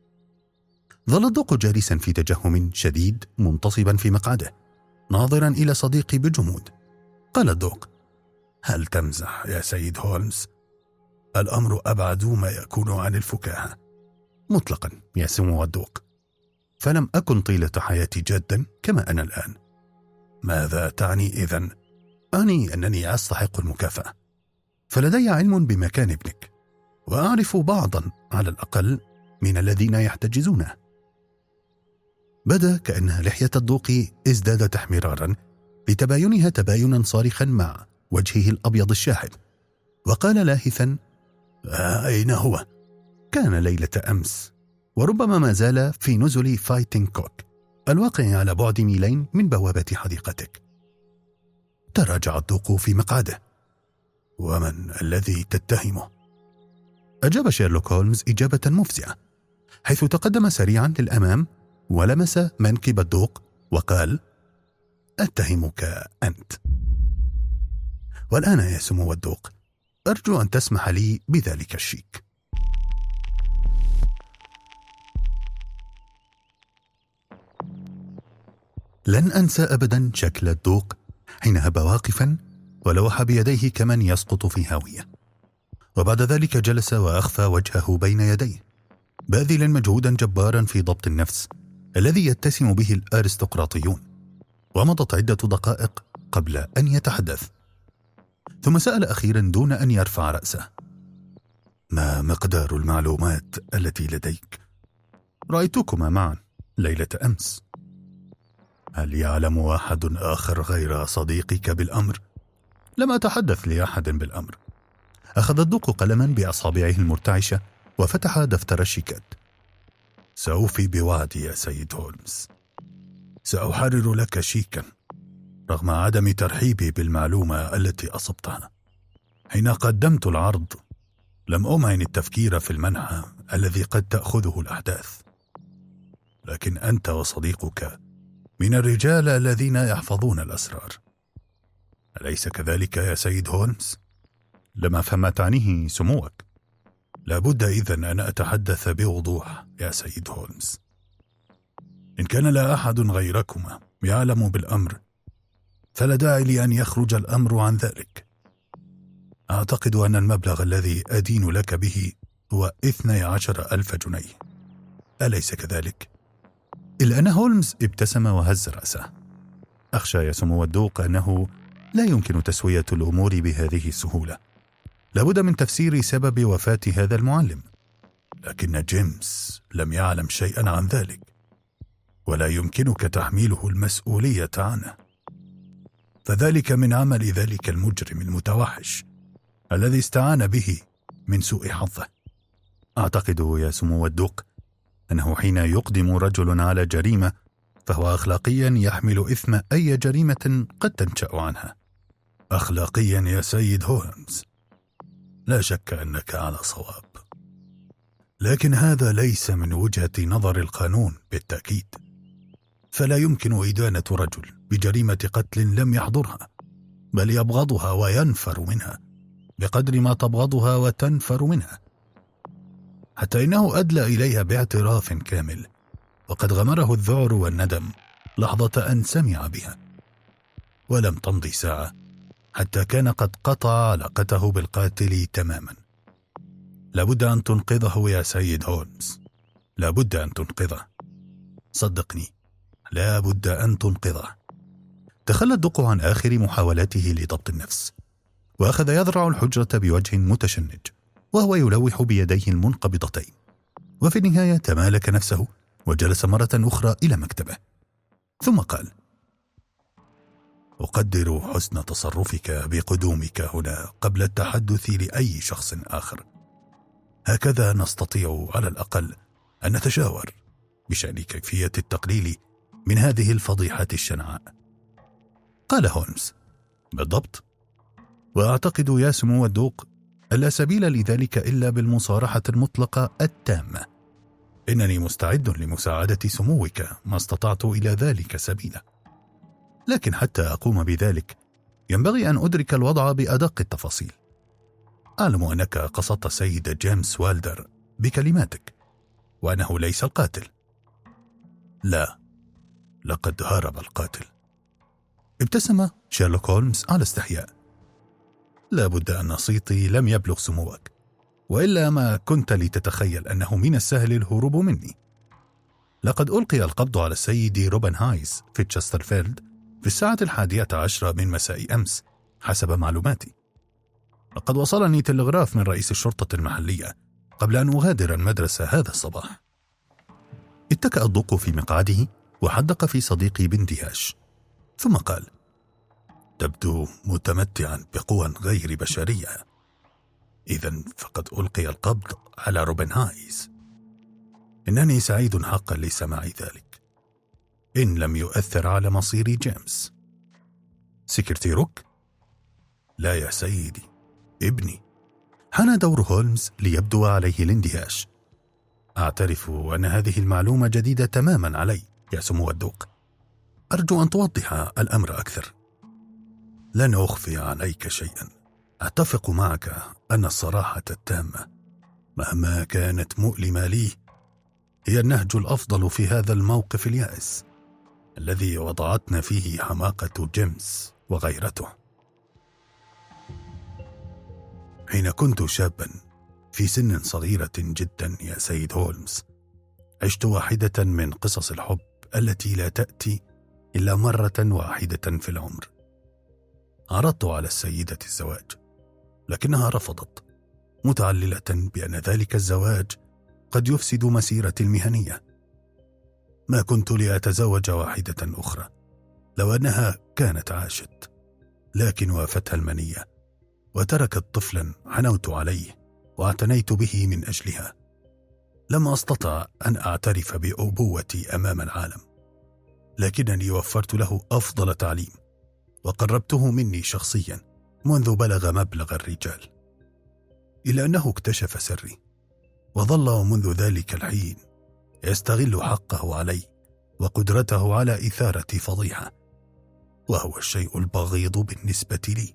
ظل الدوق جالسا في تجهم شديد منتصبا في مقعده ناظرا إلى صديقي بجمود. قال الدوق: هل تمزح يا سيد هولمز؟ الأمر أبعد ما يكون عن الفكاهة. مطلقا يا سمو الدوق، فلم أكن طيلة حياتي جادا كما أنا الآن. ماذا تعني إذن؟ أعني أنني أستحق المكافأة، فلدي علم بمكان ابنك وأعرف بعضا على الأقل من الذين يحتجزونه. بدا كأن لحية الدوق ازدادت احمرارا لتباينها تباينا صارخا مع وجهه الأبيض الشاحب، وقال لاهثا: أين هو؟ كان ليلة أمس، وربما ما زال في نزل فايتنج كوك الواقع على بعد ميلين من بوابة حديقتك. تراجع الدوق في مقعده. ومن الذي تتهمه؟ أجاب شيرلوك هولمز إجابة مفزعة، حيث تقدم سريعا للأمام ولمس منكب الدوق وقال: أتهمك أنت. والآن يا سمو الدوق، أرجو أن تسمح لي بذلك الشيك. لن أنسى أبدا شكل الدوق حين هب واقفا ولوح بيديه كمن يسقط في هاوية، وبعد ذلك جلس وأخفى وجهه بين يديه باذلا مجهودا جبارا في ضبط النفس الذي يتسم به الأرستقراطيون. ومضت عدة دقائق قبل أن يتحدث، ثم سأل أخيرا دون أن يرفع رأسه: ما مقدار المعلومات التي لديك؟ رأيتكما معا ليلة أمس. هل يعلم أحد آخر غير صديقك بالأمر؟ لم أتحدث لأحد بالأمر. أخذ الدوق قلما بأصابعه المرتعشة وفتح دفتر الشيكات. سأوفي بوعدي يا سيد هولمز، سأحرر لك شيكا رغم عدم ترحيبي بالمعلومة التي أصبتها. حين قدمت العرض لم أمعن التفكير في المنحى الذي قد تأخذه الأحداث، لكن أنت وصديقك من الرجال الذين يحفظون الأسرار، أليس كذلك يا سيد هولمز؟ لم أفهم ما تعنيه سموك. لابد إذن أن أتحدث بوضوح يا سيد هولمز. إن كان لا أحد غيركما يعلم بالأمر فلا داعي لأن يخرج الأمر عن ذلك. أعتقد أن المبلغ الذي أدين لك به هو اثني عشر ألف جنيه، أليس كذلك؟ إلا أن هولمز ابتسم وهز رأسه. أخشى يا سمو الدوق أنه لا يمكن تسوية الأمور بهذه السهولة، لابد من تفسير سبب وفاة هذا المعلم، لكن جيمس لم يعلم شيئا عن ذلك، ولا يمكنك تحميله المسؤولية عنه، فذلك من عمل ذلك المجرم المتوحش الذي استعان به من سوء حظه. أعتقد يا سمو الدوق أنه حين يقدم رجل على جريمة فهو أخلاقيا يحمل إثم أي جريمة قد تنشأ عنها. أخلاقيا يا سيد هولمز، لا شك أنك على صواب، لكن هذا ليس من وجهة نظر القانون بالتأكيد، فلا يمكن إدانة رجل بجريمة قتل لم يحضرها، بل يبغضها وينفر منها بقدر ما تبغضها وتنفر منها، حتى إنه أدلى إليها باعتراف كامل، وقد غمره الذعر والندم لحظة أن سمع بها. ولم تمضي ساعة حتى كان قد قطع علاقته بالقاتل تماما. لابد أن تنقذه يا سيد هولمز، لابد أن تنقذه، صدقني لابد أن تنقذه. تخلى الدق عن آخر محاولاته لضبط النفس، وأخذ يذرع الحجرة بوجه متشنج وهو يلوح بيديه المنقبضتين، وفي النهاية تمالك نفسه وجلس مرة أخرى إلى مكتبه، ثم قال: أقدر حسن تصرفك بقدومك هنا قبل التحدث لأي شخص آخر، هكذا نستطيع على الأقل أن نتشاور بشأن كيفية التقليل من هذه الفضيحة الشنعاء. قال هولمز: بالضبط، وأعتقد يا سمو الدوق ألا سبيل لذلك إلا بالمصارحة المطلقة التامة. إنني مستعد لمساعدة سموك ما استطعت إلى ذلك سبيلا، لكن حتى أقوم بذلك ينبغي أن أدرك الوضع بأدق التفاصيل. أعلم أنك قصدت السيد جيمس والدر بكلماتك وأنه ليس القاتل. لا، لقد هرب القاتل. ابتسم شيرلوك هولمز على استحياء. لا بد أن صيتي لم يبلغ سموك، وإلا ما كنت لتتخيل أنه من السهل الهروب مني. لقد ألقي القبض على السيد روبنهايز في تشسترفيلد في الساعة الحادية عشرة من مساء أمس حسب معلوماتي. لقد وصلني تلغراف من رئيس الشرطة المحلية قبل أن أغادر المدرسة هذا الصباح. اتكأ الضوق في مقعده وحدق في صديقي باندهاش، ثم قال: تبدو متمتعا بقوى غير بشرية. إذن فقد ألقي القبض على روبنهايز. إنني سعيد حقا لسماع ذلك، إن لم يؤثر على مصير جيمس. سكرتيرك؟ لا يا سيدي، ابني. حان دور هولمز ليبدو عليه الاندهاش. أعترف أن هذه المعلومة جديدة تماما علي يا سمو الدوق، أرجو أن توضح الأمر أكثر. لن أخفي عليك شيئا، أتفق معك أن الصراحة التامة مهما كانت مؤلمة لي هي النهج الأفضل في هذا الموقف اليائس الذي وضعتنا فيه حماقة جيمس وغيرته. حين كنت شابا في سن صغيرة جدا يا سيد هولمز، عشت واحدة من قصص الحب التي لا تأتي إلا مرة واحدة في العمر. عرضت على السيدة الزواج، لكنها رفضت، متعللة بأن ذلك الزواج قد يفسد مسيرتي المهنية. ما كنت لأتزوج واحدة أخرى لو أنها كانت عاشت، لكن وافتها المنية وتركت طفلا حنوت عليه واعتنيت به من أجلها. لم أستطع أن أعترف بأبوتي أمام العالم، لكنني وفرت له أفضل تعليم وقربته مني شخصيا منذ بلغ مبلغ الرجال، إلا أنه اكتشف سري وظل منذ ذلك الحين يستغل حقه علي وقدرته على إثارة فضيحة، وهو الشيء البغيض بالنسبة لي،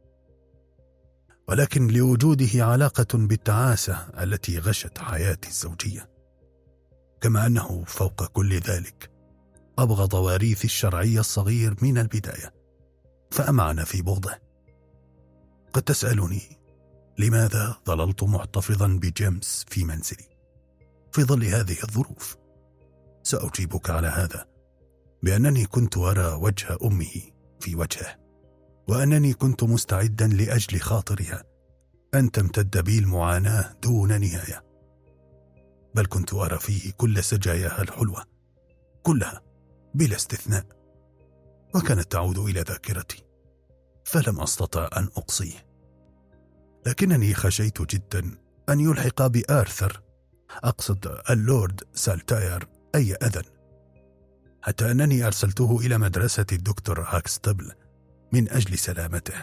ولكن لوجوده علاقة بالتعاسة التي غشت حياتي الزوجية. كما أنه فوق كل ذلك أبغض وريثي الشرعي الصغير من البداية، فأمعن في بغضه. قد تسألني لماذا ظللت محتفظا بجيمس في منزلي في ظل هذه الظروف؟ سأجيبك على هذا بأنني كنت أرى وجه أمه في وجهه، وأنني كنت مستعدا لأجل خاطرها أن تمتد بي المعاناة دون نهاية، بل كنت أرى فيه كل سجاياها الحلوة كلها بلا استثناء، وكانت تعود إلى ذاكرتي فلم أستطع أن أقصيه. لكنني خشيت جدا أن يلحق بآرثر، أقصد اللورد سالتاير، أي أذى، حتى أنني أرسلته إلى مدرسة الدكتور هاكستبل من أجل سلامته.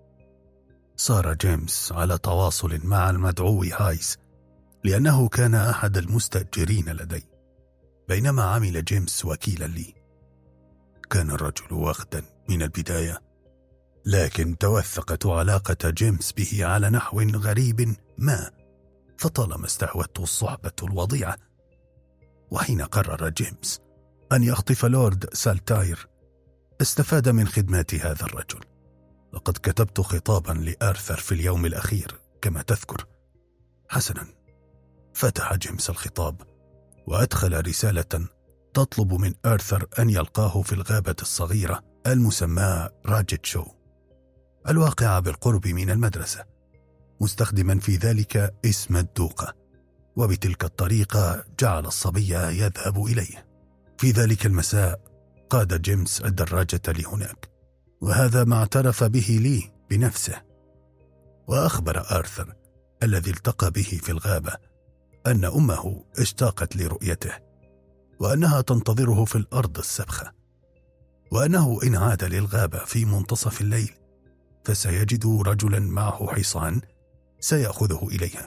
صار جيمس على تواصل مع المدعو هايس لأنه كان أحد المستأجرين لدي بينما عمل جيمس وكيلا لي. كان الرجل واخدا من البداية، لكن توثقت علاقة جيمس به على نحو غريب ما، فطالما استهوته الصحبة الوضيعة. وحين قرر جيمس أن يخطف لورد سالتاير استفاد من خدمات هذا الرجل. لقد كتبت خطابا لآرثر في اليوم الأخير كما تذكر. حسنا، فتح جيمس الخطاب وأدخل رسالة تطلب من آرثر أن يلقاه في الغابة الصغيرة المسماة راجت شو الواقعة بالقرب من المدرسة، مستخدما في ذلك اسم الدوقة، وبتلك الطريقة جعل الصبي يذهب إليه. في ذلك المساء قاد جيمس الدراجة لهناك، وهذا ما اعترف به لي بنفسه. وأخبر آرثر الذي التقى به في الغابة أن أمه اشتاقت لرؤيته، وأنها تنتظره في الأرض السبخة، وأنه إن عاد للغابة في منتصف الليل فسيجد رجلا معه حصان سيأخذه إليها.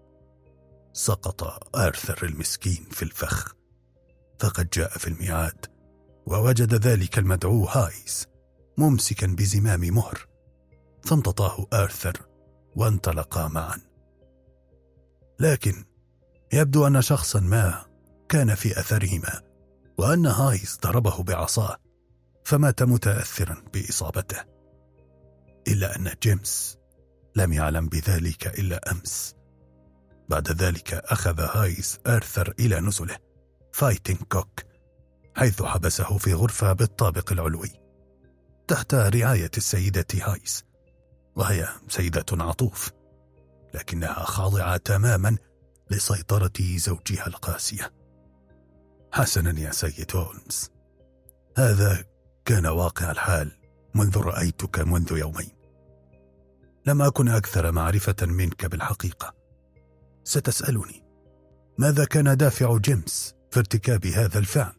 سقط آرثر المسكين في الفخ، فقد جاء في الميعاد ووجد ذلك المدعو هايس ممسكا بزمام مهر، فامتطاه آرثر وانطلقا معا. لكن يبدو أن شخصا ما كان في أثرهما، وأن هايس ضربه بعصاه فمات متأثرا بإصابته. إلا أن جيمس لم يعلم بذلك إلا أمس. بعد ذلك أخذ هايس آرثر إلى نزله فايتنج كوك، حيث حبسه في غرفة بالطابق العلوي تحت رعاية السيدة هايس، وهي سيدة عطوف، لكنها خاضعة تماما لسيطرة زوجها القاسية. حسنا يا سيد هولمز، هذا كان واقع الحال منذ رأيتك منذ يومين. لم أكن أكثر معرفة منك بالحقيقة. ستسألني ماذا كان دافع جيمس في ارتكاب هذا الفعل؟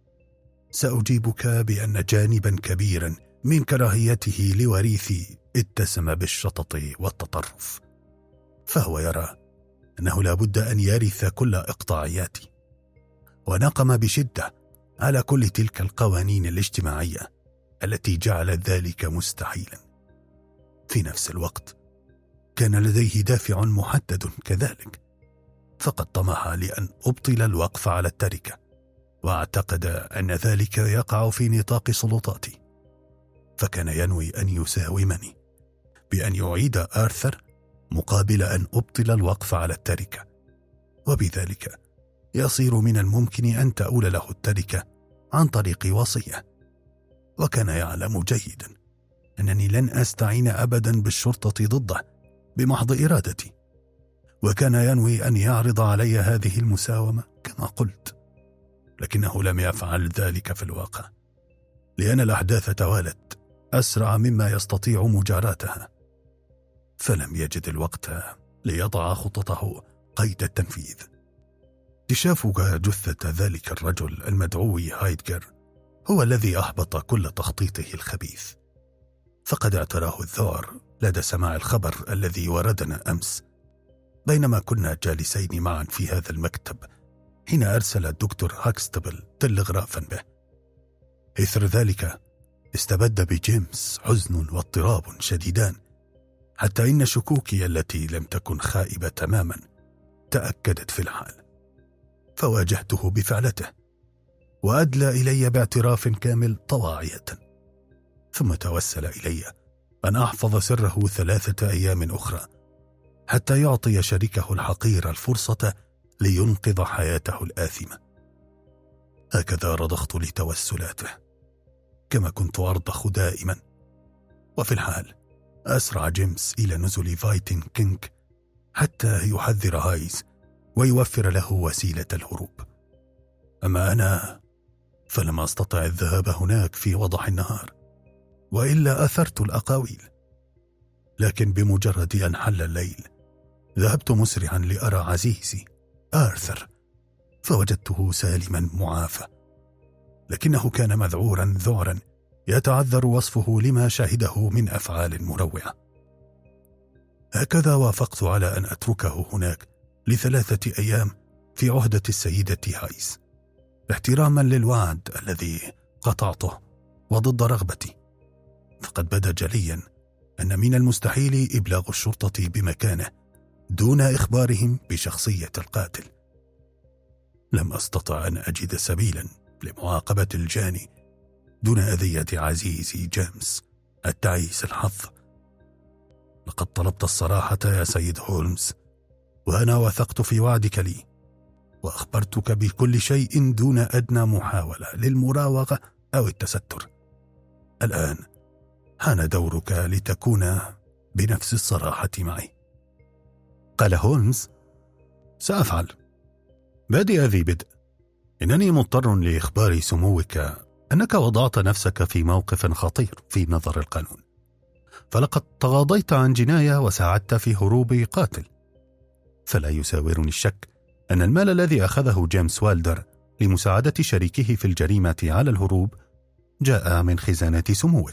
سأجيبك بأن جانبا كبيرا من كراهيته لوريثي اتسم بالشطط والتطرف، فهو يرى أنه لا بد أن يرث كل إقطاعياتي، ونقم بشدة على كل تلك القوانين الاجتماعية التي جعلت ذلك مستحيلا. في نفس الوقت كان لديه دافع محدد كذلك، فقد طمح لأن أبطل الوقف على التركة، واعتقد أن ذلك يقع في نطاق سلطاتي، فكان ينوي أن يساومني بأن يعيد آرثر مقابل أن أبطل الوقف على التركة، وبذلك يصير من الممكن أن تؤول له التركة عن طريق وصية. وكان يعلم جيدا أنني لن أستعين أبدا بالشرطة ضده بمحض إرادتي، وكان ينوي أن يعرض علي هذه المساومة كما قلت، لكنه لم يفعل ذلك في الواقع، لأن الأحداث توالت أسرع مما يستطيع مجاراتها، فلم يجد الوقت ليضع خططه قيد التنفيذ. اكتشاف جثة ذلك الرجل المدعو هايدجر هو الذي أحبط كل تخطيطه الخبيث، فقد اعتراه الذعر لدى سماع الخبر الذي وردنا أمس بينما كنا جالسين معا في هذا المكتب، حين أرسل الدكتور هاكستبل تلغرافا به. إثر ذلك استبد بجيمس حزن واضطراب شديدان، حتى إن شكوكي التي لم تكن خائبة تماما تأكدت في الحال، فواجهته بفعلته وأدلى إلي باعتراف كامل طواعية، ثم توسل إلي أن أحفظ سره ثلاثة أيام أخرى حتى يعطي شريكه الحقير الفرصة لينقذ حياته الآثمة. هكذا رضخت لتوسلاته كما كنت أرضخ دائما، وفي الحال أسرع جيمس إلى نزل فايتن كينج حتى يحذر هايز ويوفر له وسيلة الهروب. أما أنا فلم أستطع الذهاب هناك في وضح النهار، وإلا أثرت الأقاويل. لكن بمجرد أن حل الليل ذهبت مسرعا لأرى عزيزي آرثر، فوجدته سالما معافى، لكنه كان مذعورا ذعرا يتعذر وصفه لما شهده من أفعال مروعة. هكذا وافقت على أن أتركه هناك لثلاثة أيام في عهدة السيدة هايز، احتراما للوعد الذي قطعته وضد رغبتي، فقد بدا جليا أن من المستحيل إبلاغ الشرطة بمكانه دون إخبارهم بشخصية القاتل. لم أستطع أن أجد سبيلا لمعاقبة الجاني دون أذية عزيزي جيمس التعيس الحظ. لقد طلبت الصراحة يا سيد هولمز، وأنا وثقت في وعدك لي، وأخبرتك بكل شيء دون أدنى محاولة للمراوغة أو التستر. الآن حان دورك لتكون بنفس الصراحة معي. قال هولمز: سأفعل. بادئ ذي بدء، إنني مضطر لإخبار سموك أنك وضعت نفسك في موقف خطير في نظر القانون، فلقد تغاضيت عن جناية وساعدت في هروب قاتل. فلا يساورني الشك أن المال الذي أخذه جيمس والدر لمساعدة شريكه في الجريمة على الهروب جاء من خزانة سموك.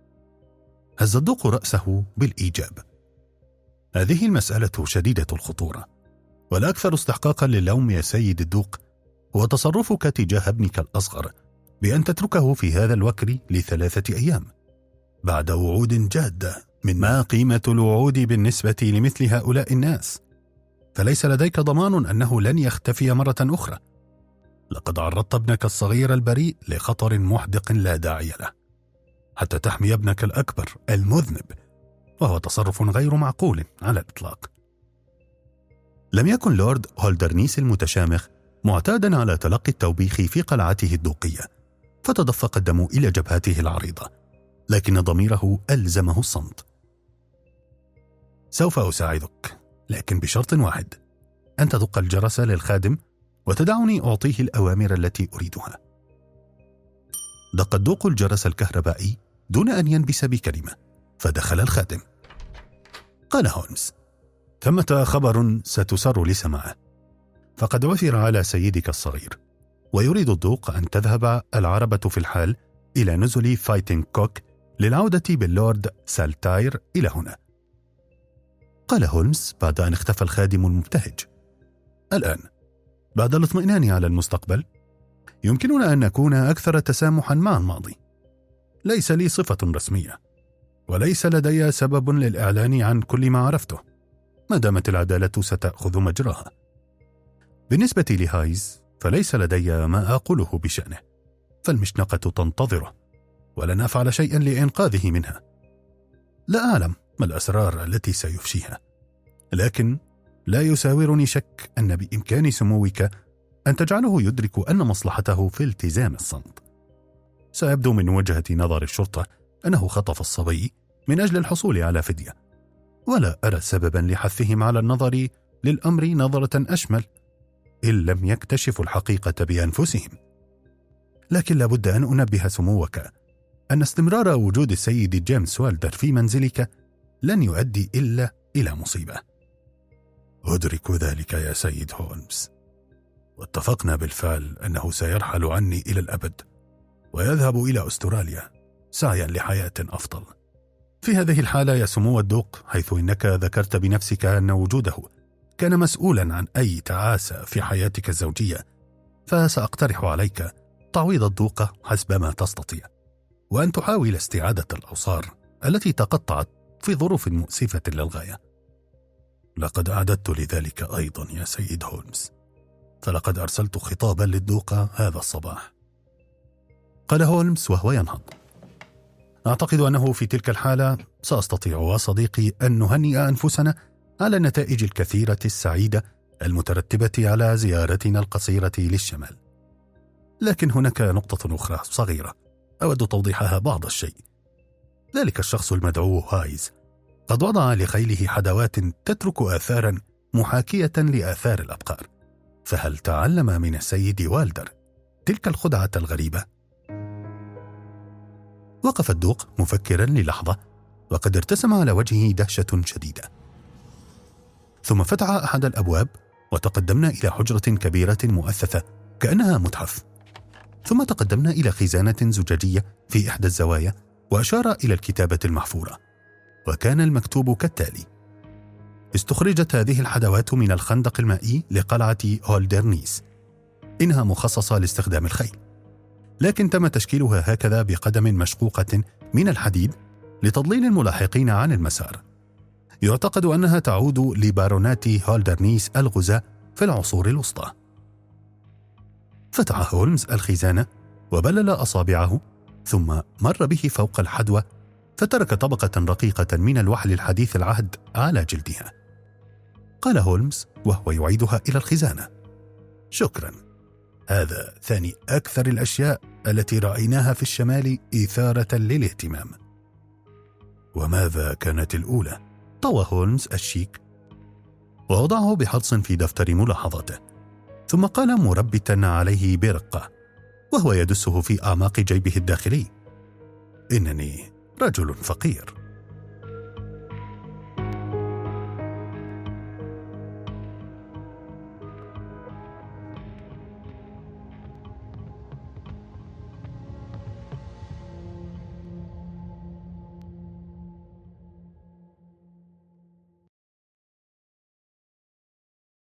هز الدوق رأسه بالإيجاب. هذه المسألة شديدة الخطورة، والأكثر استحقاقا للوم يا سيد الدوق هو تصرفك تجاه ابنك الأصغر بأن تتركه في هذا الوكر لثلاثة أيام بعد وعود جادة. من ما قيمة الوعود بالنسبة لمثل هؤلاء الناس؟ فليس لديك ضمان أنه لن يختفي مرة أخرى. لقد عرضت ابنك الصغير البريء لخطر محدق لا داعي له حتى تحمي ابنك الأكبر المذنب، وهو تصرف غير معقول على الإطلاق. لم يكن لورد هولدرنيس المتشامخ معتادا على تلقي التوبيخ في قلعته الدوقية، فتدفق الدم إلى جبهته العريضة، لكن ضميره ألزمه الصمت. سوف أساعدك، لكن بشرط واحد: أن تدق الجرس للخادم وتدعني أعطيه الأوامر التي أريدها. دق الدوق الجرس الكهربائي دون أن ينبس بكلمة، فدخل الخادم. قال هولمز: ثمة خبر ستسر لسماعه، فقد عثر على سيدك الصغير، ويريد الدوق أن تذهب العربة في الحال إلى نزل فايتنج كوك للعودة باللورد سالتاير إلى هنا. قال هولمز بعد أن اختفى الخادم المبتهج: الآن بعد الاطمئنان على المستقبل يمكننا أن نكون أكثر تسامحا مع الماضي. ليس لي صفة رسمية، وليس لدي سبب للإعلان عن كل ما عرفته، ما دامت العدالة ستأخذ مجراها. بالنسبة لهايز فليس لدي ما أقوله بشأنه، فالمشنقة تنتظره، ولن أفعل شيئا لإنقاذه منها. لا أعلم ما الأسرار التي سيفشيها، لكن لا يساورني شك أن بإمكان سموك أن تجعله يدرك أن مصلحته في التزام الصمت. سيبدو من وجهة نظر الشرطة أنه خطف الصبي من أجل الحصول على فدية، ولا أرى سببا لحثهم على النظر للأمر نظرة أشمل إن لم يكتشفوا الحقيقة بأنفسهم. لكن لابد أن أنبه سموك أن استمرار وجود السيد جيمس والدر في منزلك لن يؤدي إلا إلى مصيبة. أدرك ذلك يا سيد هولمز، واتفقنا بالفعل أنه سيرحل عني إلى الأبد ويذهب إلى أستراليا سعيا لحياة أفضل. في هذه الحالة يا سمو الدوق، حيث إنك ذكرت بنفسك أن وجوده كان مسؤولا عن أي تعاسة في حياتك الزوجية، فسأقترح عليك تعويض الدوق حسب ما تستطيع، وأن تحاول استعادة الأوصار التي تقطعت في ظروف مؤسفة للغاية. لقد أعددت لذلك أيضا يا سيد هولمز، فلقد أرسلت خطابا للدوق هذا الصباح. قال هولمز وهو ينهض: أعتقد أنه في تلك الحالة سأستطيع وصديقي أن نهنئ أنفسنا على النتائج الكثيرة السعيدة المترتبة على زيارتنا القصيرة للشمال. لكن هناك نقطة أخرى صغيرة أود توضيحها بعض الشيء. ذلك الشخص المدعو هايز قد وضع لخيله حدوات تترك آثارا محاكية لآثار الأبقار، فهل تعلم من السيد والدر تلك الخدعة الغريبة؟ وقف الدوق مفكرا للحظة، وقد ارتسم على وجهه دهشة شديدة. ثم فتح أحد الأبواب وتقدمنا إلى حجرة كبيرة مؤثثة كأنها متحف، ثم تقدمنا إلى خزانة زجاجية في إحدى الزوايا، وأشار إلى الكتابة المحفورة، وكان المكتوب كالتالي: استخرجت هذه الحدوات من الخندق المائي لقلعة هولدرنيس، إنها مخصصة لاستخدام الخيل، لكن تم تشكيلها هكذا بقدم مشقوقة من الحديد لتضليل الملاحقين عن المسار. يعتقد أنها تعود لبارونات هولدرنيس الغزاة في العصور الوسطى. فتح هولمز الخزانة وبلل أصابعه، ثم مر به فوق الحدوى، فترك طبقة رقيقة من الوحل الحديث العهد على جلدها. قال هولمز وهو يعيدها إلى الخزانة: شكرا، هذا ثاني أكثر الأشياء التي رأيناها في الشمال إثارة للاهتمام. وماذا كانت الأولى؟ طوى هولمز الشيك ووضعه بحرص في دفتر ملاحظاته، ثم قال مربتا عليه برقة وهو يدسه في أعماق جيبه الداخلي: إنني رجل فقير.